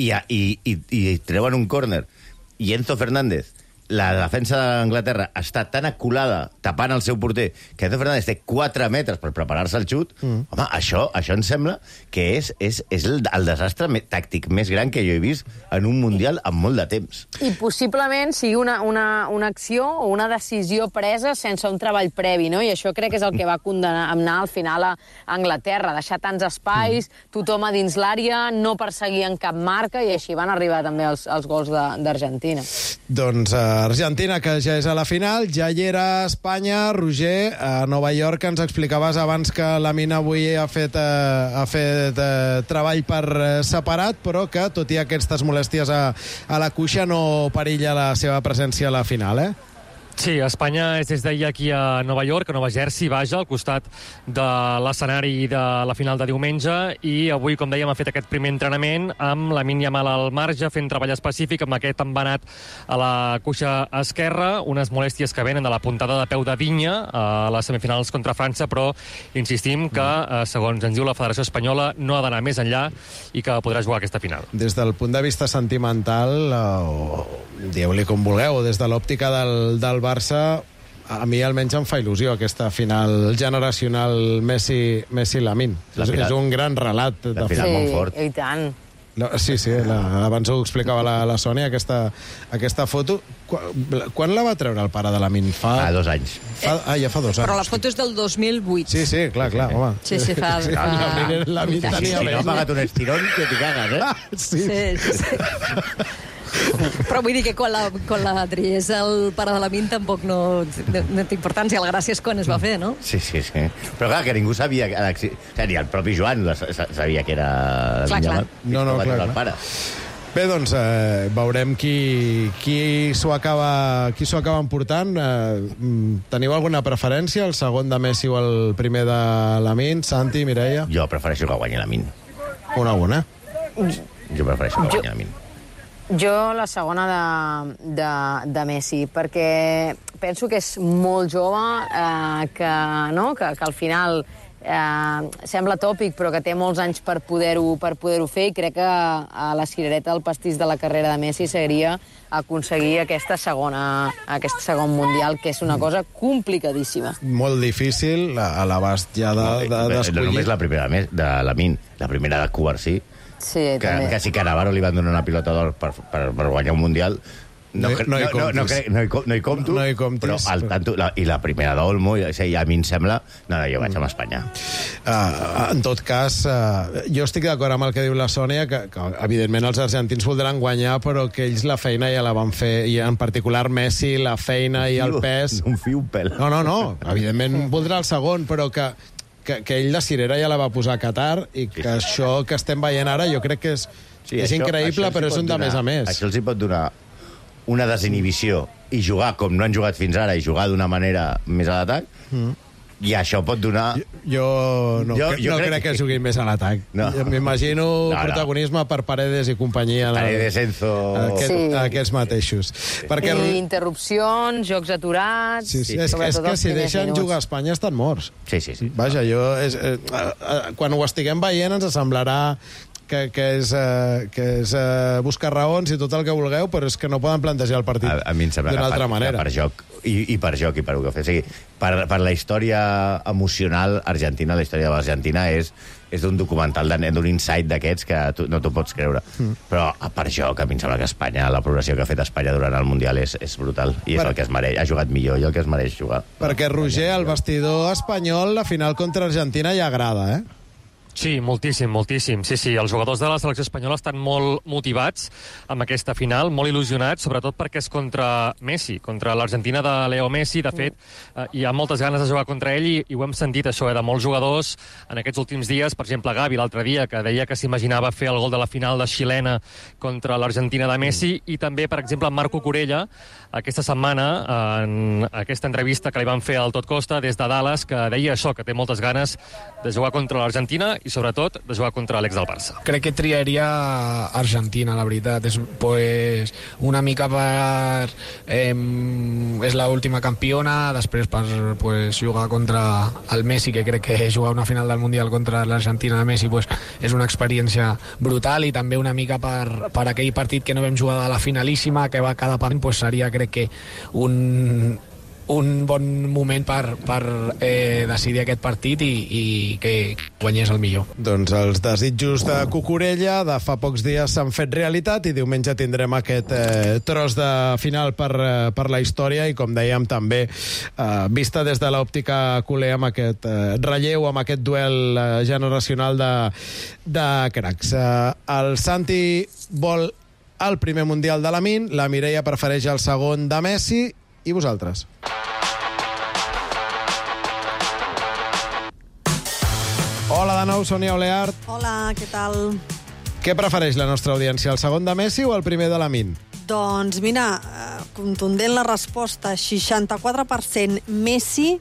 [SPEAKER 7] I treuen un córner. I Enzo Fernández, la defensa d'Anglaterra està tan aculada, tapant el seu porter, que Enzo Fernández té 4 metres per preparar-se el xut. Home, això em sembla que és el desastre tàctic més gran que jo he vist en un Mundial en molt de temps.
[SPEAKER 9] I possiblement sigui una acció o una decisió presa sense un treball previ, no? I això crec que és el que va condemnar al final a Anglaterra, deixar tants espais, tothom a dins l'àrea, no perseguir en cap marca, i així van arribar també els gols d'Argentina.
[SPEAKER 2] Doncs Argentina, que ja és a la final, ja hi era Espanya. Roger, a Nova York ens explicaves abans que la Mina avui ha fet treball per separat, però que, tot i aquestes molèsties a la cuixa, no perilla la seva presència a la final,
[SPEAKER 4] Sí, Espanya és des d'ahir aquí a Nova York, a Nova Jersey, vaja, al costat de l'escenari de la final de diumenge, i avui, com dèiem, ha fet aquest primer entrenament amb Lamine Yamal al marge, fent treball específic amb aquest embenat a la cuixa esquerra, unes molèsties que venen de la puntada de peu de Vinya a les semifinals contra França, però insistim que, segons ens diu la Federació Espanyola, no ha d'anar més enllà i que podrà jugar aquesta final.
[SPEAKER 2] Des del punt de vista sentimental, dieu-li com vulgueu, des de l'òptica del Barça, a mi almenys em fa il·lusió aquesta final generacional Messi-Lamine. És un gran relat.
[SPEAKER 7] La final molt fort.
[SPEAKER 9] I tant.
[SPEAKER 2] Sí, abans ho explicava la Sònia, aquesta foto. Quan la va treure el pare de Lamine?
[SPEAKER 7] Fa 2 anys.
[SPEAKER 2] Ja fa 2 anys.
[SPEAKER 3] Però la foto és del 2008.
[SPEAKER 2] Sí, clar, home.
[SPEAKER 3] Sí, fa...
[SPEAKER 2] Lamine tenia...
[SPEAKER 7] Si no ha pagat un estirón, que t'hi cagues,
[SPEAKER 3] Sí. Però vull dir que quan la triés el pare de Lamine tampoc no té importància. La gràcia és quan es va fer, no?
[SPEAKER 7] Sí. Però clar, que ningú sabia... Ni el propi Joan sabia que era...
[SPEAKER 3] Clar.
[SPEAKER 2] No, clar. Bé, doncs, veurem qui s'ho acaba emportant. Teniu alguna preferència, el segon de Messi o el primer de Lamine? Santi, Mireia?
[SPEAKER 7] Jo prefereixo que guanyi Lamine.
[SPEAKER 2] Una.
[SPEAKER 7] Jo prefereixo que guanyi Lamine.
[SPEAKER 9] Jo la segona de Messi, perquè penso que és molt jove, que al final sembla tòpic, però que té molts anys per poder-ho fer, i crec que a la cirereta del pastís de la carrera de Messi seria aconseguir aquest segon Mundial, que és una cosa complicadíssima.
[SPEAKER 2] Molt difícil, a l'abast ja d'escollir.
[SPEAKER 7] No només la primera de Lamine, la primera de Cubarsí,
[SPEAKER 9] sí,
[SPEAKER 7] que si Cannavaro li van donar una pilota d'or per guanyar un Mundial, No hi compto, però al tanto, i la primera d'Olmo, a mi em sembla... No, jo vaig amb Espanya.
[SPEAKER 2] En tot cas, jo estic d'acord amb el que diu la Sònia, que evidentment els argentins voldran guanyar, però que ells la feina ja la van fer, i en particular Messi, la feina i el pes...
[SPEAKER 7] No em fio un pèl.
[SPEAKER 2] No, evidentment voldrà el segon, però que ell la cirera ja la va posar a Qatar, i que això que estem veient ara jo crec que és increïble, però és un de més a més.
[SPEAKER 7] Això els hi pot donar una desinhibició i jugar com no han jugat fins ara i jugar d'una manera més a l'atac, i això pot donar...
[SPEAKER 2] Jo crec que juguin més a l'atac. M'imagino protagonisme per Paredes i companyia.
[SPEAKER 7] Paredes, Enzo...
[SPEAKER 2] Aquests mateixos.
[SPEAKER 9] I interrupcions, jocs aturats...
[SPEAKER 2] És que si deixen jugar a Espanya estan morts.
[SPEAKER 7] Sí.
[SPEAKER 2] Vaja, quan ho estiguem veient ens semblarà que és buscar raons i tot el que vulgueu, però és que no poden plantejar el partit d'una altra manera.
[SPEAKER 7] Per joc i per el que fer. O sigui, per la història emocional argentina, la història de l'Argentina és d'un documental, d'un insight d'aquests que no t'ho pots creure. Però per joc, a mi em sembla que Espanya, la progressió que ha fet Espanya durant el Mundial és brutal, i és el que es mereix. Ha jugat millor i el que es mereix jugar.
[SPEAKER 2] Perquè, Roger, al vestidor espanyol, la final contra Argentina ja agrada, eh?
[SPEAKER 4] Sí, moltíssim. Sí, els jugadors de la selecció espanyola estan molt motivats amb aquesta final, molt il·lusionats, sobretot perquè és contra Messi, contra l'Argentina de Leo Messi. De fet, hi ha moltes ganes de jugar contra ell i ho hem sentit, això, de molts jugadors en aquests últims dies. Per exemple, Gavi, l'altre dia, que deia que s'imaginava fer el gol de la final de xilena contra l'Argentina de Messi, i també, per exemple, Marco Corella, aquesta setmana, en aquesta entrevista que li van fer al Tot Costa des de Dallas, que deia això, que té moltes ganes de jugar contra l'Argentina i sobretot de jugar contra l'ex del Barça.
[SPEAKER 12] Crec que triaria Argentina, la veritat. És una mica per... és l'última campiona, després per jugar contra el Messi, que crec que jugar una final del Mundial contra l'Argentina de Messi és una experiència brutal, i també una mica per aquell partit que no vam jugar de la finalíssima, que va cada partit, seria, crec que, un bon moment per decidir aquest partit i que guanyés el millor.
[SPEAKER 2] Doncs els desitjos de Cucurella de fa pocs dies s'han fet realitat, i diumenge tindrem aquest tros de final per la història, i com dèiem també vista des de l'òptica culer, amb aquest relleu, amb aquest duel generacional de cracs. El Santi vol el primer Mundial de Lamine, la Mireia prefereix el segon de Messi, i vosaltres? Hola de nou, Sònia Oleart.
[SPEAKER 8] Hola, què tal?
[SPEAKER 2] Què prefereix la nostra audiència, el segon de Messi o el primer de Lamine?
[SPEAKER 8] Doncs mira, contundent la resposta, 64% Messi,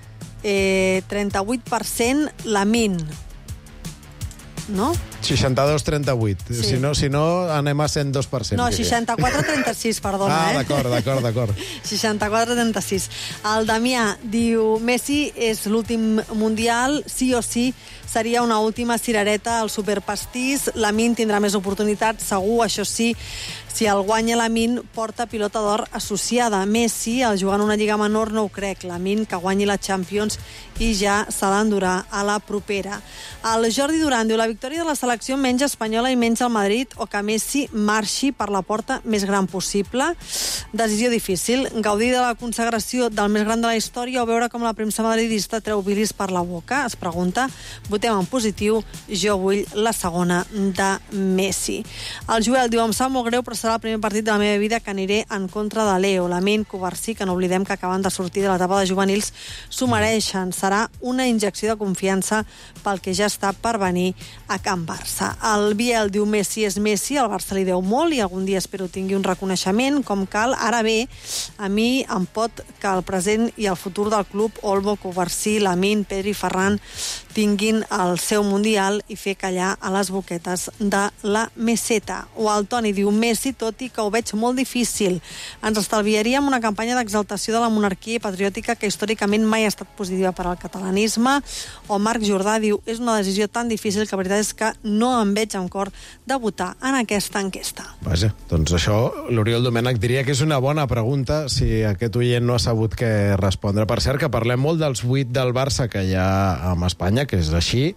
[SPEAKER 8] 38% Lamine. No?
[SPEAKER 2] 62-38. Sí. Si no, anem a 102%.
[SPEAKER 8] No, 64-36, perdona.
[SPEAKER 2] D'acord.
[SPEAKER 8] 64-36. El Damià diu: Messi és l'últim Mundial, sí o sí, seria una última cirereta al superpastís. Lamine tindrà més oportunitats, segur, això sí. Si el guanya Lamine, porta pilota d'or associada. Messi, al jugar en una lliga menor, no ho crec. Lamine, que guanyi la Champions i ja se l'endurà a la propera. El Jordi Duran diu: la victòria de la selecció menys espanyola i menys el Madrid, o que Messi marxi per la porta més gran possible. Decisió difícil. Gaudir de la consagració del més gran de la història o veure com la premsa madridista treu bilis per la boca? Es pregunta. Votem en positiu. Jo vull la segona de Messi. El Joel diu: em sap molt greu, però serà el primer partit de la meva vida que aniré en contra de Leo. Lamine, Covarsí, que no oblidem que acaben de sortir de l'etapa de juvenils, s'ho mereixen. Serà una injecció de confiança pel que ja està per venir a Can Barça. El Biel diu: Messi és Messi, el Barça li deu molt i algun dia espero tingui un reconeixement com cal. Ara bé, a mi em pot que el present i el futur del club, Olmo, Covarsí, Lamine, Pedri i Ferran, tinguin el seu Mundial i fer callar a les boquetes de la meseta. O el Toni diu: Messi, tot i que ho veig molt difícil. Ens estalviaríem una campanya d'exaltació de la monarquia patriòtica que històricament mai ha estat positiva per al catalanisme. O Marc Jordà diu: és una decisió tan difícil que la veritat és que no em veig amb cor de votar en aquesta enquesta.
[SPEAKER 2] Vaja, doncs això, l'Oriol Domènech diria que és una bona pregunta si aquest oient no ha sabut què respondre. Per cert, que parlem molt dels 8 del Barça que hi ha amb Espanya, que és així,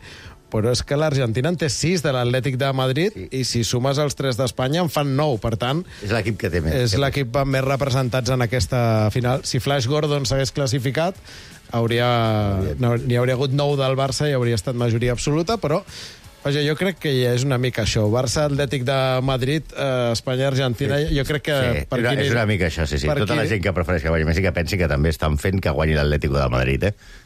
[SPEAKER 2] però és que l'Argentina en té 6 de l'Atlètic de Madrid, i si sumes els 3 d'Espanya en fan 9, per tant...
[SPEAKER 7] És l'equip que té més.
[SPEAKER 2] És l'equip amb més representats en aquesta final. Si Flash Gordon s'hagués classificat, n'hi hauria hagut 9 del Barça i hauria estat majoria absoluta, però vaja, jo crec que ja és una mica això. Barça-Atlètic de Madrid, Espanya-Argentina, jo crec que...
[SPEAKER 7] Sí, és una mica això, sí. Tota la gent que prefereix que guanyi Messi que pensi que també estan fent que guanyi l'Atlético de Madrid,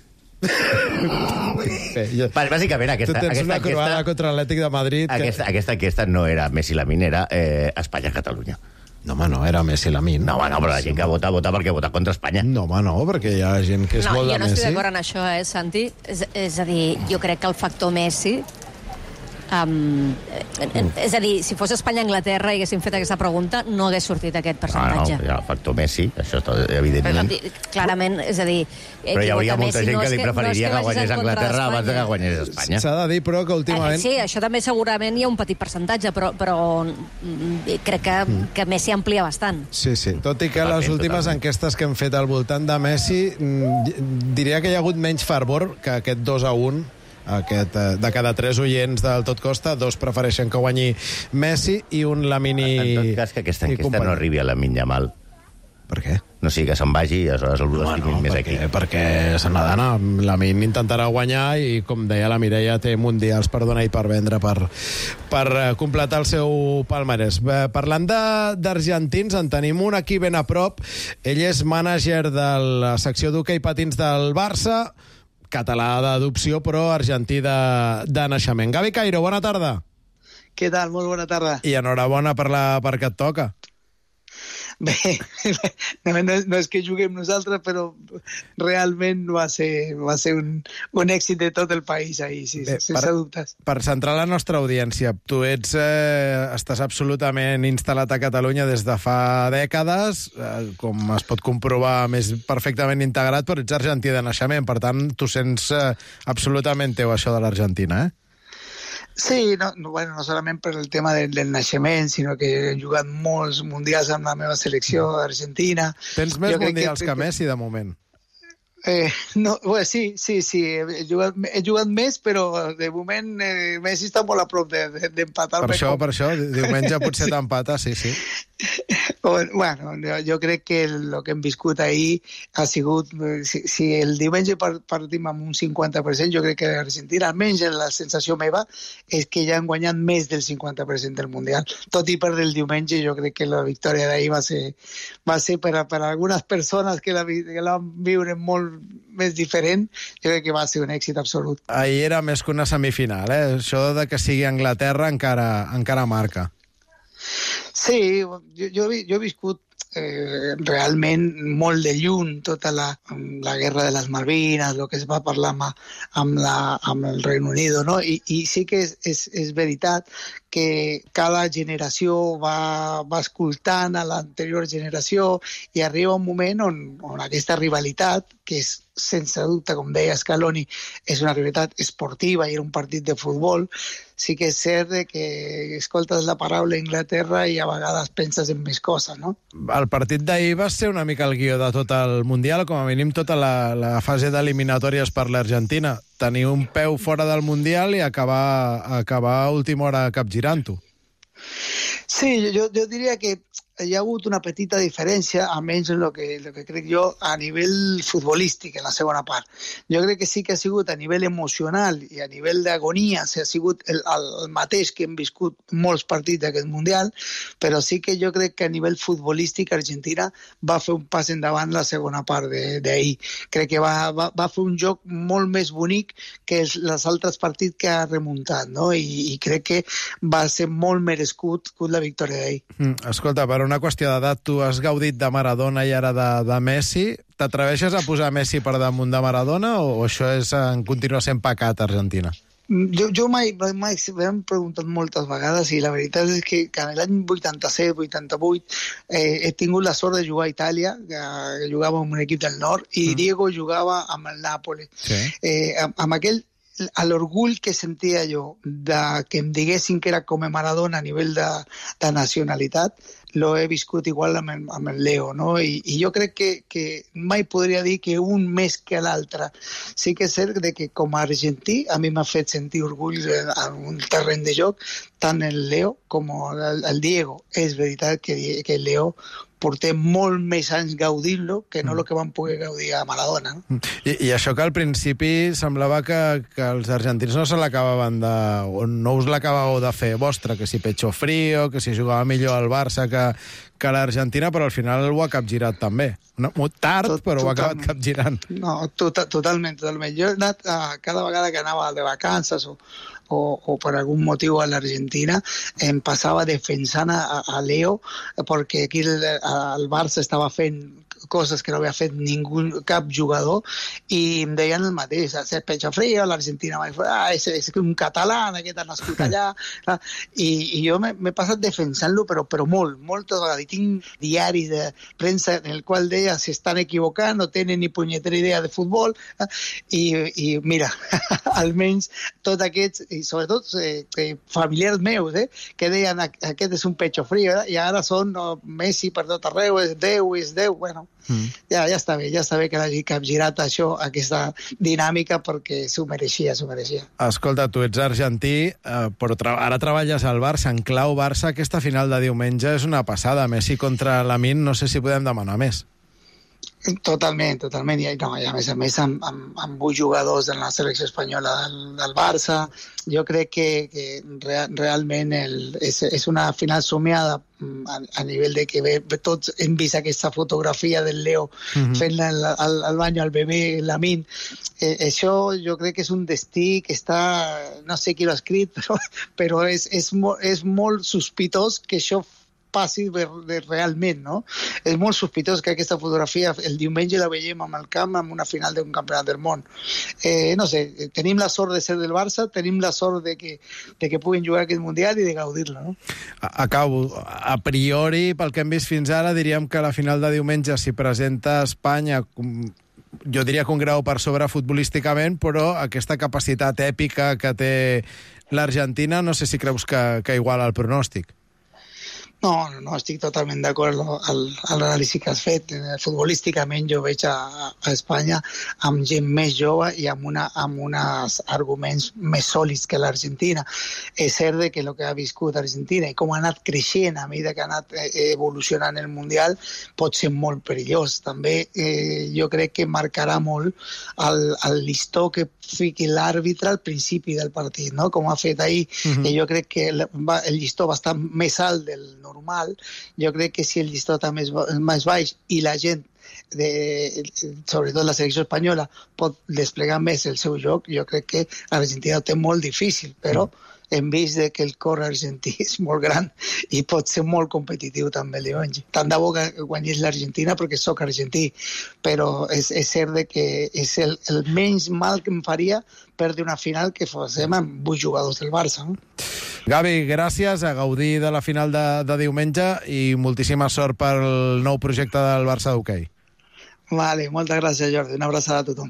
[SPEAKER 7] Bàsicament, aquesta...
[SPEAKER 2] Tu tens una croada contra l'Atlètic de Madrid...
[SPEAKER 7] Aquesta no era Messi-Lamin, era Espanya-Catalunya.
[SPEAKER 2] No, home, no, era Messi-Lamin.
[SPEAKER 7] No, home, no, però la gent que vota perquè vota contra Espanya.
[SPEAKER 2] No, home, no, perquè hi ha gent que és molt de Messi.
[SPEAKER 3] Jo no estic d'acord en això, Santi. És a dir, jo crec que el factor Messi... és a dir, si fos Espanya-Anglaterra i haguéssim fet aquesta pregunta, no hagués sortit aquest percentatge.
[SPEAKER 7] No, el factor Messi, això evidentment.
[SPEAKER 3] Clarament, és a dir...
[SPEAKER 7] Però hi hauria molta gent que li preferiria que guanyés Anglaterra abans que guanyés Espanya.
[SPEAKER 2] S'ha de dir, però, que últimament...
[SPEAKER 3] Sí, això també segurament hi ha un petit percentatge, però crec que Messi amplia bastant.
[SPEAKER 2] Sí. Tot i que les últimes enquestes que hem fet al voltant de Messi diria que hi ha hagut menys fervor que aquest 2-1. De cada 3 oients del Tot Costa, 2 prefereixen que guanyi Messi i un Lamine...
[SPEAKER 7] En tot cas, que aquesta enquesta no arribi a Lamine Yamal.
[SPEAKER 2] Per què?
[SPEAKER 7] No sigui que se'n vagi i aleshores el tinguin més aquí.
[SPEAKER 2] Perquè se n'ha d'anar. Lamine intentarà guanyar i, com deia la Mireia, té mundials per donar i per vendre per completar el seu palmarès. Parlant d'argentins, en tenim un aquí ben a prop. Ell és mànager de la secció d'hoquei patins del Barça, català d'adopció, però argentí de naixement. Gavi Cairo, bona tarda.
[SPEAKER 13] Què tal? Molt bona tarda.
[SPEAKER 2] I enhorabona perquè et toca.
[SPEAKER 13] Bé, no és que juguem nosaltres, però realment va ser un èxit de tot el país ahir, sense dubtes.
[SPEAKER 2] Per centrar la nostra audiència, tu estàs absolutament instal·lat a Catalunya des de fa dècades, com es pot comprovar més perfectament integrat, però ets argentí de naixement, per tant, tu sents absolutament teu això de l'Argentina,
[SPEAKER 13] Sí, no solament per el tema del naixement, sinó que he jugat molts mundials amb la meva selecció argentina.
[SPEAKER 2] Tens més mundials que Messi, de moment.
[SPEAKER 13] Sí, he jugat més, però de moment Messi està molt a prop d'empatar-me.
[SPEAKER 2] Per això, diumenge potser t'empata, sí.
[SPEAKER 13] Bueno, jo crec que el que hem viscut ahir ha sigut... Si el diumenge partim amb un 50%, jo crec que l'Argentina, almenys la sensació meva, és que ja han guanyat més del 50% del Mundial. Tot i per el diumenge, jo crec que la victòria d'ahir va ser per a algunes persones que la van viure molt més diferent, jo crec que va ser un èxit absolut.
[SPEAKER 2] Ahir era més que una semifinal, Això de que sigui Anglaterra encara marca.
[SPEAKER 13] Sí, jo he viscut realment molt de lluny tota la guerra de les Malvines, el que es va parlar amb el Regne Unido, no? I sí que és veritat que cada generació va escoltant a l'anterior generació i arriba un moment on aquesta rivalitat, que és sense dubte, com deia Scaloni, és una rivalitat esportiva i era un partit de futbol, sí que és cert que escoltes la paraula Inglaterra i a vegades penses en més coses, no?
[SPEAKER 2] El partit d'ahir va ser una mica el guió de tot el Mundial, com a mínim tota la fase d'eliminatòries per l'Argentina. Tenir un peu fora del Mundial i acabar a última hora capgirant-ho.
[SPEAKER 13] Sí, jo diria que hi ha hagut una petita diferència, almenys en el que crec jo, a nivell futbolístic, en la segona part. Jo crec que sí que ha sigut a nivell emocional i a nivell d'agonia, ha sigut el mateix que hem viscut molts partits d'aquest Mundial, però sí que jo crec que a nivell futbolístic Argentina va fer un pas endavant la segona part d'ahir. Crec que va fer un joc molt més bonic que els altres partits que ha remuntat, no? I crec que va ser molt merescut la victòria d'ahir.
[SPEAKER 2] Escolta, per una qüestió d'edat, tu has gaudit de Maradona i ara de Messi. T'atreveixes a posar Messi per damunt de Maradona o això continua sent pecat a Argentina?
[SPEAKER 13] Jo mai m'han preguntat moltes vegades i la veritat és que l'any 87-88 he tingut la sort de jugar a Itàlia, que jugava amb un equip del nord, i Diego jugava amb el Nàpolis. Sí. Amb aquell l'orgull que sentia jo de que em diguessin que era com a Maradona a nivell de nacionalitat, lo he viscut igual amb el Leo, no? I jo crec que mai podria dir que un més que l'altre. Sí que és cert que com a argentí a mi m'ha fet sentir orgull en un terreny de joc tant el Leo com el Diego. És veritat que el Leo portem molt més anys gaudint-lo que no el que vam poder gaudir a Maradona. No?
[SPEAKER 2] I això que al principi semblava que els argentins no se l'acabaven o no us l'acabàveu de fer vostre, que si pecho frío, que si jugava millor al Barça que l'Argentina, però al final ho ha capgirat també. No, molt tard, però ho ha acabat capgirant.
[SPEAKER 13] No, totalment. Jo he anat cada vegada que anava de vacances o per algun motiu a l'Argentina, em passava defensant a Leo, perquè aquí el Barça estava fent coses que no havia fet cap jugador, i em deien el mateix, se pecho frío, l'Argentina és un català, aquest ha nascut allà, i jo m'he passat defensant-lo, però molt tota vegada. I tinc diaris de premsa en el qual deia s'estan equivocant, no tenen ni punyetera idea de futbol, i mira, almenys tots aquests, i sobretot familiars meus, que deien aquest és un pecho frío, i ara són Messi per tot arreu, és Déu, bueno, ja està bé que l'hagi capgirat això, aquesta dinàmica, perquè s'ho mereixia.
[SPEAKER 2] Escolta, tu ets argentí, però ara treballes al Barça, en clau Barça. Aquesta final de diumenge és una passada. Messi contra Lamine, no sé si podem demanar més.
[SPEAKER 13] Totalment. I a més amb 8 jugadors de la selecció espanyola del Barça, jo crec que realment és una final somiada a nivell de que tots hem vist aquesta fotografia del Leo fent al bany al bebè Lamine. Això jo crec que és un destí que està, no sé qui l'ha escrit, però és molt sospitós que això passi realment, no? És molt sospitós que aquesta fotografia el diumenge la veiem amb el camp en una final d'un campionat del món. No sé, tenim la sort de ser del Barça, tenim la sort de que puguin jugar aquest Mundial i de gaudir-la, no?
[SPEAKER 2] Acabo. A priori, pel que hem vist fins ara, diríem que la final de diumenge s'hi presenta a Espanya, jo diria que un grau per sobre futbolísticament, però aquesta capacitat èpica que té l'Argentina, no sé si creus que iguala el pronòstic.
[SPEAKER 13] No, estic totalment d'acord amb l'anàlisi que has fet. Futbolísticament jo veig a Espanya amb gent més jove i amb uns arguments més sòlids que l'Argentina. És cert que el que ha viscut l'Argentina i com ha anat creixent a mesura que ha anat evolucionant el Mundial pot ser molt perillós. També jo crec que marcarà molt el llistó que fiqui l'àrbitre al principi del partit, no? Com ha fet ahir. Jo crec que el llistó va estar més alt del normal. Jo crec que si el llistó està més baix i la gent, sobretot la selecció espanyola, pot desplegar més el seu joc, jo crec que l'Argentina ho té molt difícil, però hem vist que el cor argentí és molt gran i pot ser molt competitiu també el diumenge. Tant de bo que guanyés l'Argentina perquè sóc argentí, però és cert que és el menys mal que em faria perdre una final que fosem amb 8 jugadors del Barça. No?
[SPEAKER 2] Gavi, gràcies, a gaudir de la final de diumenge i moltíssima sort pel nou projecte del Barça d'hoquei.
[SPEAKER 13] Vale, moltes gràcies, Jordi. Una abraçada a tothom.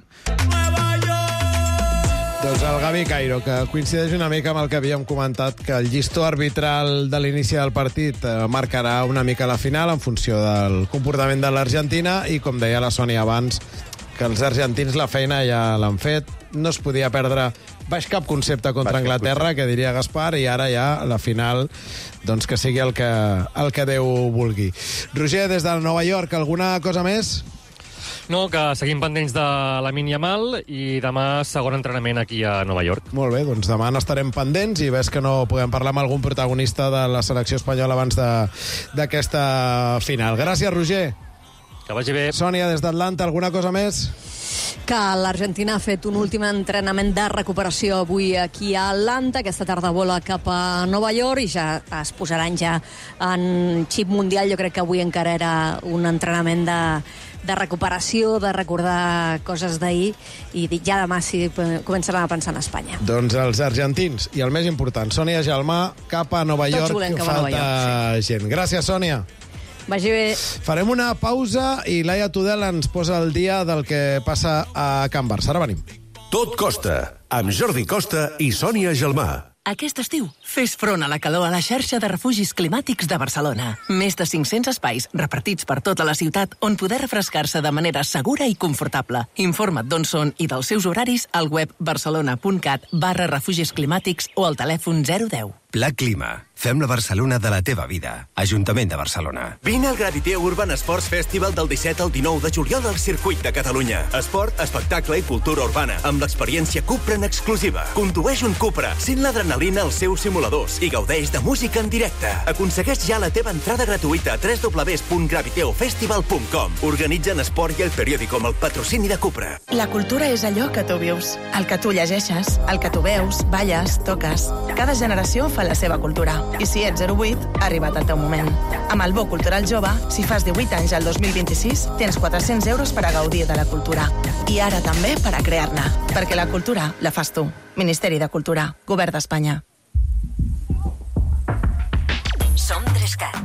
[SPEAKER 2] Doncs el Gavi Cairo, que coincideix una mica amb el que havíem comentat, que el llistó arbitral de l'inici del partit marcarà una mica la final en funció del comportament de l'Argentina i, com deia la Sònia abans, que els argentins la feina ja l'han fet. No es podia perdre baix cap concepte contra Anglaterra, que diria Gaspar, i ara ja la final, doncs que sigui el que Déu vulgui. Roger, des de Nova York, alguna cosa més?
[SPEAKER 4] No, que seguim pendents de Lamine Yamal i demà segon entrenament aquí a Nova York.
[SPEAKER 2] Molt bé, doncs demà n'estarem pendents i ves que no podem parlar amb algun protagonista de la selecció espanyola abans d'aquesta final. Gràcies, Roger.
[SPEAKER 4] Que vagi bé.
[SPEAKER 2] Sònia, des d'Atlanta, alguna cosa més?
[SPEAKER 3] Que l'Argentina ha fet un últim entrenament de recuperació avui aquí a Atlanta. Aquesta tarda vola cap a Nova York i ja es posaran ja en xip mundial. Jo crec que avui encara era un entrenament de recuperació, de recordar coses d'ahir, i ja demà sí començaran a pensar en Espanya.
[SPEAKER 2] Doncs els argentins, i el més important, Sònia Gelmà, cap a Nova York.
[SPEAKER 3] Tots volem cap a Nova York,
[SPEAKER 2] gent. Gràcies, Sònia.
[SPEAKER 3] Vagi bé.
[SPEAKER 2] Farem una pausa i Laia Tudel ens posa el dia del que passa a Can Barça. Ara venim.
[SPEAKER 1] Tot Costa, amb Jordi Costa i Sònia Gelmà.
[SPEAKER 14] Aquest estiu, fes front a la calor a la xarxa de refugis climàtics de Barcelona. Més de 500 espais repartits per tota la ciutat on poder refrescar-se de manera segura i confortable. Informa't d'on són i dels seus horaris al web barcelona.cat/refugis climàtics o al telèfon 010.
[SPEAKER 15] Pla Clima. Fem la Barcelona de la teva vida. Ajuntament de Barcelona.
[SPEAKER 16] Vine al Graviteo Urban Sports Festival del 17 al 19 de juliol al Circuit de Catalunya. Esport, espectacle i cultura urbana, amb l'experiència Cupra en exclusiva. Condueix un Cupra, sent l'adrenalina als seus simuladors i gaudeix de música en directe. Aconsegueix ja la teva entrada gratuïta a www.graviteofestival.com. Organitzen Esport i El Periódico amb el patrocini de Cupra.
[SPEAKER 17] La cultura és allò que tu vius, el que tu llegeixes, el que tu veus, balles, toques. Cada generació fa la seva cultura. I si ets 08, ha arribat el teu moment. Amb el Bo Cultural Jove, si fas 18 anys al 2026, tens 400 euros per a gaudir de la cultura. I ara també per a crear-ne. Perquè la cultura la fas tu. Ministeri de Cultura. Govern d'Espanya.
[SPEAKER 14] Som 3CAT.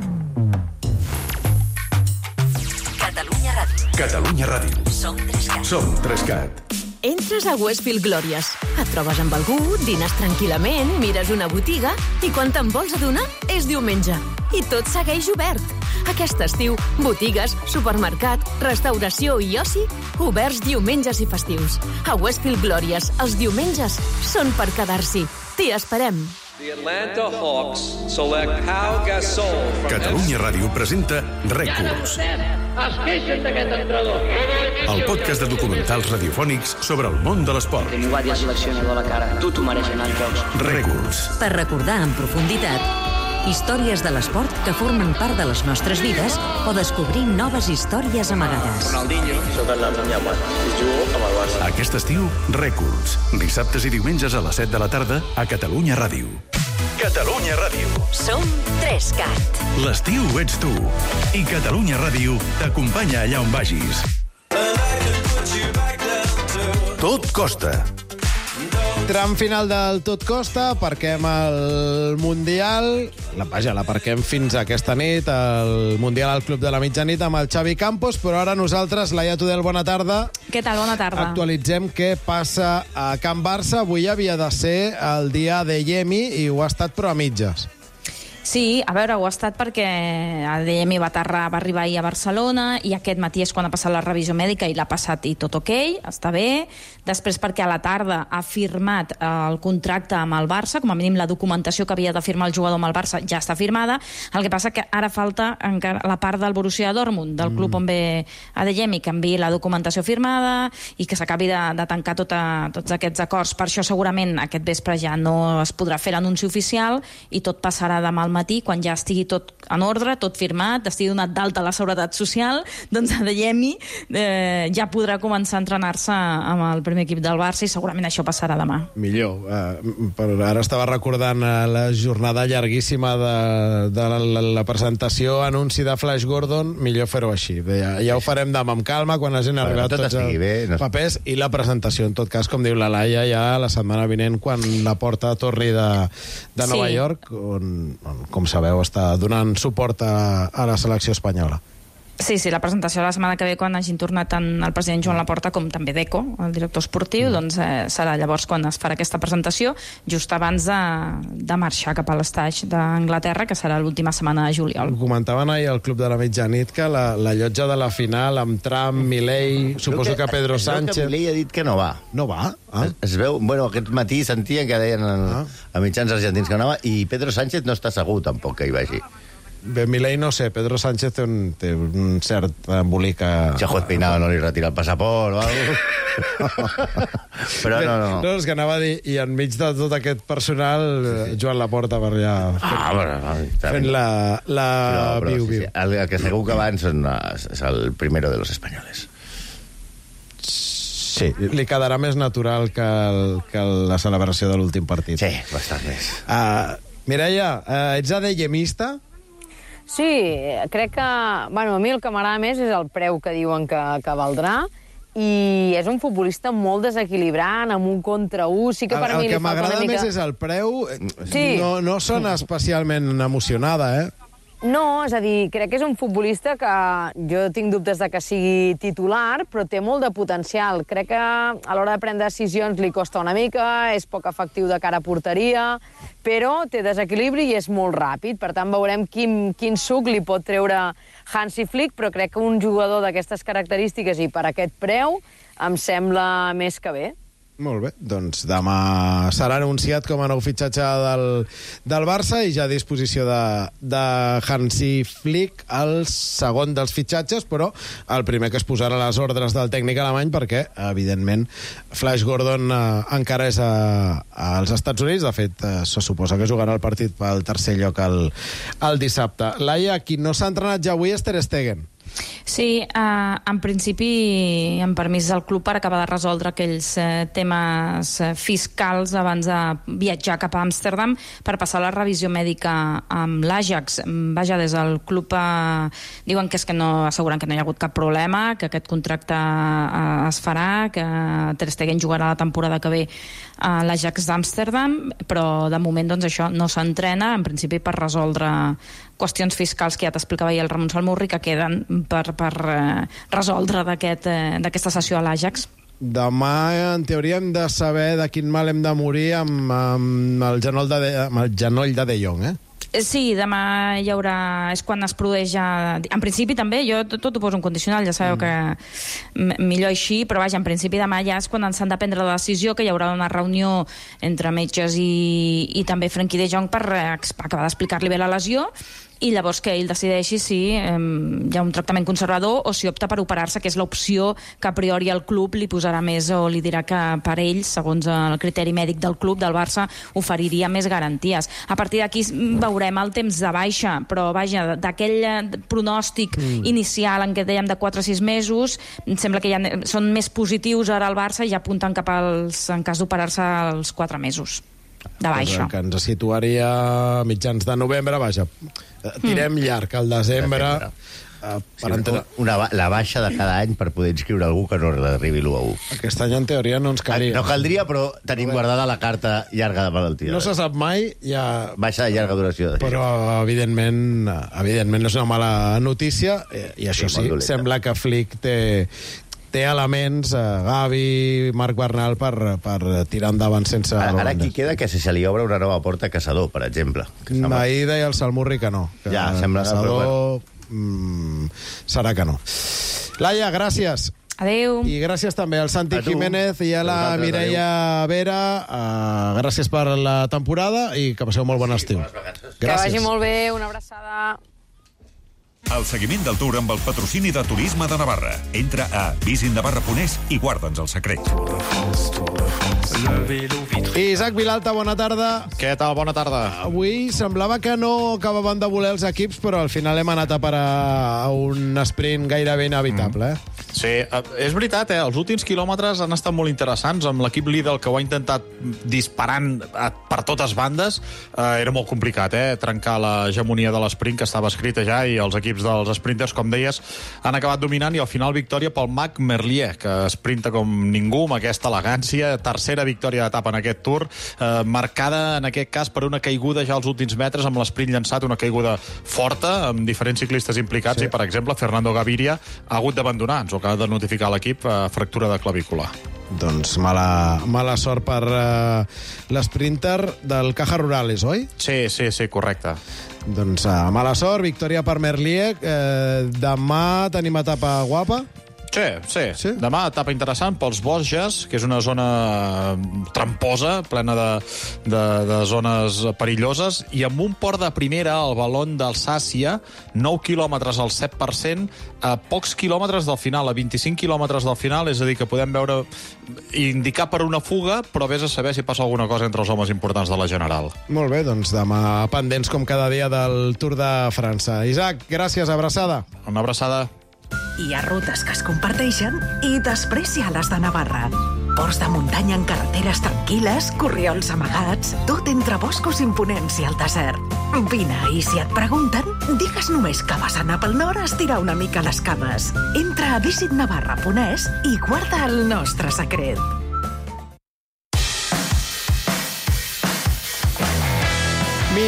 [SPEAKER 14] Catalunya Ràdio.
[SPEAKER 1] Catalunya Ràdio.
[SPEAKER 14] Som 3CAT.
[SPEAKER 1] Som 3CAT.
[SPEAKER 18] Entres a Westfield Glòries. Et trobes amb algú, dines tranquil·lament, mires una botiga i quan te'n vols adonar és diumenge. I tot segueix obert. Aquest estiu, botigues, supermercat, restauració i oci, oberts diumenges i festius. A Westfield Glòries, els diumenges són per quedar-s'hi. T'hi esperem.
[SPEAKER 19] The Atlanta Hawks select Pau Gasol.
[SPEAKER 1] Catalunya Ràdio presenta Rècords.
[SPEAKER 20] Es queixen d'aquest entrenador.
[SPEAKER 1] El podcast de documentals radiofònics sobre el món de l'esport.
[SPEAKER 21] M'ho va dir el seleccionador a la cara. Tu t'ho mereixes anar als jocs.
[SPEAKER 1] Rècords.
[SPEAKER 14] Per recordar en profunditat històries de l'esport que formen part de les nostres vides o descobrir noves històries amagades.
[SPEAKER 21] Ronaldinho, soc el Lamine, jugo amb el Barça.
[SPEAKER 1] Aquest estiu, Rècords. Dissabtes i diumenges a les 7 de la tarda a Catalunya Ràdio. Catalunya Ràdio.
[SPEAKER 14] Som 3CAT.
[SPEAKER 1] L'estiu ets tu. I Catalunya Ràdio t'acompanya allà on vagis. Tot costa.
[SPEAKER 2] Tram final del Tot Costa, aparquem el Mundial, l'aparquem fins aquesta nit, el Mundial al Club de la Mitjanit amb el Xavi Campos, però ara nosaltres, Laia Tudel, bona tarda.
[SPEAKER 22] Què tal? Bona tarda.
[SPEAKER 2] Actualitzem què passa a Can Barça. Avui havia de ser el dia de Yemi i ho ha estat, però a mitges.
[SPEAKER 22] Sí, a veure, ho ha estat perquè el Yemi va arribar ahir a Barcelona i aquest matí és quan ha passat la revisió mèdica i l'ha passat i tot ok, està bé. Després perquè a la tarda ha firmat el contracte amb el Barça, com a mínim la documentació que havia de firmar el jugador amb el Barça ja està firmada. El que passa que ara falta encara la part del Borussia Dortmund, del club on ve Adeyemi, que enviï la documentació firmada i que s'acabi de tancar tots aquests acords. Per això segurament aquest vespre ja no es podrà fer l'anunci oficial i tot passarà demà al matí, quan ja estigui tot en ordre, tot firmat, estigui donat d'alta a la Seguretat Social, doncs Adeyemi ja podrà començar a entrenar-se amb el primer equip del Barça i segurament això passarà demà.
[SPEAKER 2] Millor. Però ara estava recordant la jornada llarguíssima de la presentació, anunci de Flash Gordon, millor fer-ho així. Ja ho farem demà amb calma, quan la gent ha arribat tots els papers, i la presentació, en tot cas, com diu la Laia, ja la setmana vinent, quan la porta torni de Nova York, on, com sabeu, està donant suport a la selecció espanyola.
[SPEAKER 22] Sí, la presentació la setmana que ve, quan hagin tornat tant el president Joan Laporta com també Deco, el director esportiu, doncs serà llavors quan es farà aquesta presentació, just abans de marxar cap a l'estaix d'Anglaterra, que serà l'última setmana de juliol.
[SPEAKER 2] Comentaven ahir al Club de la Mitjanit que la llotja de la final amb Trump, Milei, suposo que Pedro Sánchez...
[SPEAKER 7] Milei ha dit que no va.
[SPEAKER 2] No va?
[SPEAKER 7] Es veu... Bueno, aquest matí sentien que deien a mitjans argentins que no va, i Pedro Sánchez no està segur tampoc que hi vagi.
[SPEAKER 2] Bé, Milei no sé, Pedro Sánchez té un cert embolic a...
[SPEAKER 7] Ja Juez Peinado no li retira el passaport o alguna. Però no.
[SPEAKER 2] No, és que anava a dir, i enmig de tot aquest personal, Joan Laporta per allà fent la viu-viu.
[SPEAKER 7] El que segur que van és el primero de los españoles.
[SPEAKER 2] Sí, li quedarà més natural que la celebració de l'últim partit.
[SPEAKER 7] Sí, bastant més.
[SPEAKER 2] Mireia, ets adeyemista?
[SPEAKER 9] Sí, crec que... Bueno, a mi el que m'agrada més és el preu que diuen que valdrà, i és un futbolista molt desequilibrant, amb un contra 1. Sí que per mi
[SPEAKER 2] el que m'agrada més és el preu. Sí. No sona especialment emocionada,
[SPEAKER 9] No, és a dir, crec que és un futbolista que jo tinc dubtes de que sigui titular, però té molt de potencial. Crec que a l'hora de prendre decisions li costa una mica, és poc efectiu de cara a porteria, però té desequilibri i és molt ràpid. Per tant, veurem quin suc li pot treure Hansi Flick, però crec que un jugador d'aquestes característiques i per aquest preu em sembla més que bé.
[SPEAKER 2] Molt bé, doncs demà serà anunciat com a nou fitxatge del Barça i ja a disposició de Hansi Flick, el segon dels fitxatges, però el primer que es posarà a les ordres del tècnic alemany perquè, evidentment, Flash Gordon encara és als Estats Units. De fet, se suposa que jugarà el partit pel tercer lloc el dissabte. Laia, qui no s'ha entrenat ja avui és Ter Stegen.
[SPEAKER 22] Sí, en principi, amb permís del club, per acabar de resoldre aquells temes fiscals abans de viatjar cap a Amsterdam per passar la revisió mèdica amb l'Ajax. Vaja, des del club diuen que és que no, asseguren que no hi ha hagut cap problema, que aquest contracte es farà, que Ter Stegen jugarà la temporada que ve a l'Ajax d'Amsterdam, però de moment doncs, això no s'entrena, en principi per resoldre qüestions fiscals que ja t'explicava ahir el Ramon Salmurri, que queden per resoldre d'aquesta sessió a l'Ajax.
[SPEAKER 2] Demà, en teoria, hem de saber de quin mal hem de morir amb el genoll de De Jong,
[SPEAKER 22] Sí, demà hi haurà... És quan es produeix ja... En principi també, jo tot ho poso en condicional, ja sabeu que millor així, però vaja, en principi demà ja és quan s'han de prendre la decisió, que hi haurà una reunió entre metges i també Frenkie de Jong per acabar d'explicar-li bé la lesió, i llavors que ell decideixi si hi ha un tractament conservador o si opta per operar-se, que és l'opció que a priori el club li posarà més o li dirà que per ell, segons el criteri mèdic del club, del Barça, oferiria més garanties. A partir d'aquí veurem el temps de baixa, però vaja, d'aquell pronòstic inicial en què dèiem de 4 a 6 mesos, em sembla que ja són més positius ara al Barça i ja apunten cap en cas d'operar-se als 4 mesos de baixa.
[SPEAKER 2] Que ens situaria a mitjans de novembre, vaja, tirem llarg al desembre.
[SPEAKER 7] La baixa de cada any per poder inscriure algú que no arribi l'1-1.
[SPEAKER 2] Aquest any, en teoria, no ens caldria.
[SPEAKER 7] No caldria, però tenim guardada la carta llarga de malaltia.
[SPEAKER 2] No se sap mai.
[SPEAKER 7] Baixa de llarga duració.
[SPEAKER 2] Però, evidentment, no és una mala notícia. I això sí, sembla que Flick té elements, Gavi, Marc Bernal, per tirar endavant sense...
[SPEAKER 7] Ara aquí queda que se li obre una nova porta a Caçador, per exemple.
[SPEAKER 2] Ahir deia el Salmurri que no. Que
[SPEAKER 7] ja, sembla...
[SPEAKER 2] Caçador serà que no. Laia, gràcies.
[SPEAKER 22] Adéu.
[SPEAKER 2] I gràcies també al Santi Jiménez i a la Mireia Vera. Gràcies per la temporada i que passeu molt bon estiu.
[SPEAKER 9] Que vagi molt bé, una abraçada.
[SPEAKER 1] El seguiment del Tour amb el patrocini de Turisme de Navarra. Entra a visitnavarra.es i guarda'ns el secret.
[SPEAKER 2] Isaac Vilalta, bona tarda.
[SPEAKER 5] Què tal? Bona tarda.
[SPEAKER 2] Avui semblava que no acabaven de voler els equips, però al final hem anat a parar a un sprint gairebé inevitable.
[SPEAKER 5] Sí, és veritat, els últims quilòmetres han estat molt interessants, amb l'equip Lidl que ho ha intentat disparant per totes bandes. Era molt complicat, trencar l'hegemonia de l'esprint que estava escrita ja, i els equips dels sprinters, com deies, han acabat dominant, i al final victòria pel Mac Merlier, que sprinta com ningú, amb aquesta elegància. Tercera victòria d'etapa en aquest Tour, marcada en aquest cas per una caiguda ja als últims metres, amb l'esprint llançat, una caiguda forta, amb diferents ciclistes implicats, i per exemple Fernando Gaviria ha hagut d'abandonar, ens ho acaba de notificar l'equip, fractura de clavícula.
[SPEAKER 2] Doncs mala sort per l'esprinter del Caja Rurales, oi?
[SPEAKER 5] Sí, correcte.
[SPEAKER 2] Doncs mala sort, victòria per Merlier. Demà tenim etapa guapa.
[SPEAKER 5] Sí. Demà etapa interessant pels Vosges, que és una zona tramposa, plena de zones perilloses, i amb un port de primera, el Ballon d'Alsàcia, 9 quilòmetres al 7%, a pocs quilòmetres del final, a 25 quilòmetres del final, és a dir, que podem veure indicar per una fuga, però vés a saber si passa alguna cosa entre els homes importants de la General.
[SPEAKER 2] Molt bé, doncs demà pendents com cada dia del Tour de França. Isaac, gràcies, abraçada.
[SPEAKER 5] Una abraçada.
[SPEAKER 6] Hi ha rutes que es comparteixen i després hi ha les de Navarra. Ports de muntanya en carreteres tranquil·les, corriols amagats, tot entre boscos imponents i el desert. Vine, i si et pregunten, digues només que vas anar pel nord a estirar una mica les cames. Entra a visitnavarra.es i guarda el nostre secret.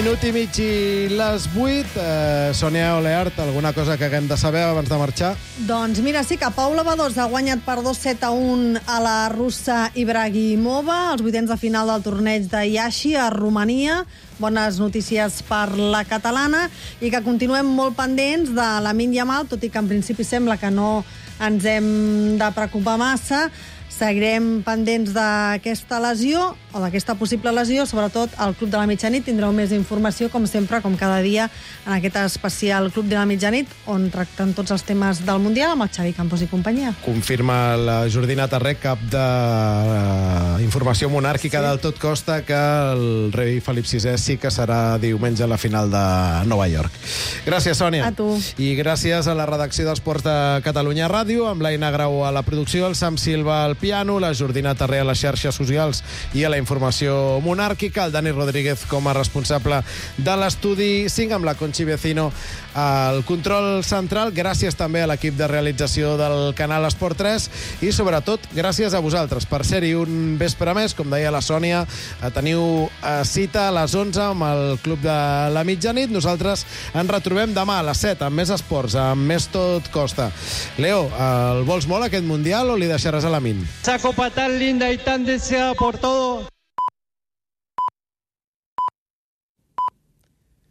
[SPEAKER 2] minut i mig i les 8. Sònia Oleart, alguna cosa que haguem de saber abans de marxar?
[SPEAKER 8] Doncs mira, sí que Paula Badosa ha guanyat per 2-7-1 a la russa Ibrahimova, als vuitens de final del torneig de Iași a Romania. Bones notícies per la catalana, i que continuem molt pendents de Lamine Yamal, tot i que en principi sembla que no ens hem de preocupar massa. Seguirem pendents d'aquesta lesió, o d'aquesta possible lesió, sobretot al Club de la Mitjanit. Tindreu més informació, com sempre, com cada dia, en aquest especial Club de la Mitjanit, on tracten tots els temes del Mundial amb el Xavi Campos i companyia.
[SPEAKER 2] Confirma la Jordina Tarré, cap d'informació monàrquica del Tot Costa, que el rei Felip VI sí que serà diumenge a la final de Nova York. Gràcies, Sònia.
[SPEAKER 8] A tu.
[SPEAKER 2] I gràcies a la redacció d'Esports de Catalunya Ràdio, amb l'Aina Grau a la producció, el Sam Silva al piano, la Jordina Tarré a les xarxes socials i a la informació monàrquica, el Dani Rodríguez com a responsable de l'estudi 5, amb la Conchi Vecino al control central. Gràcies també a l'equip de realització del canal Esport 3 i, sobretot, gràcies a vosaltres per ser-hi un vespre més. Com deia la Sònia, teniu cita a les 11 amb el Club de la Mitjanit. Nosaltres ens retrobem demà a les 7 amb més esports, amb més Tot Costa. Leo, el vols molt aquest Mundial o li deixaràs a la Min?
[SPEAKER 10] Esa copa tan linda y tan deseada por todos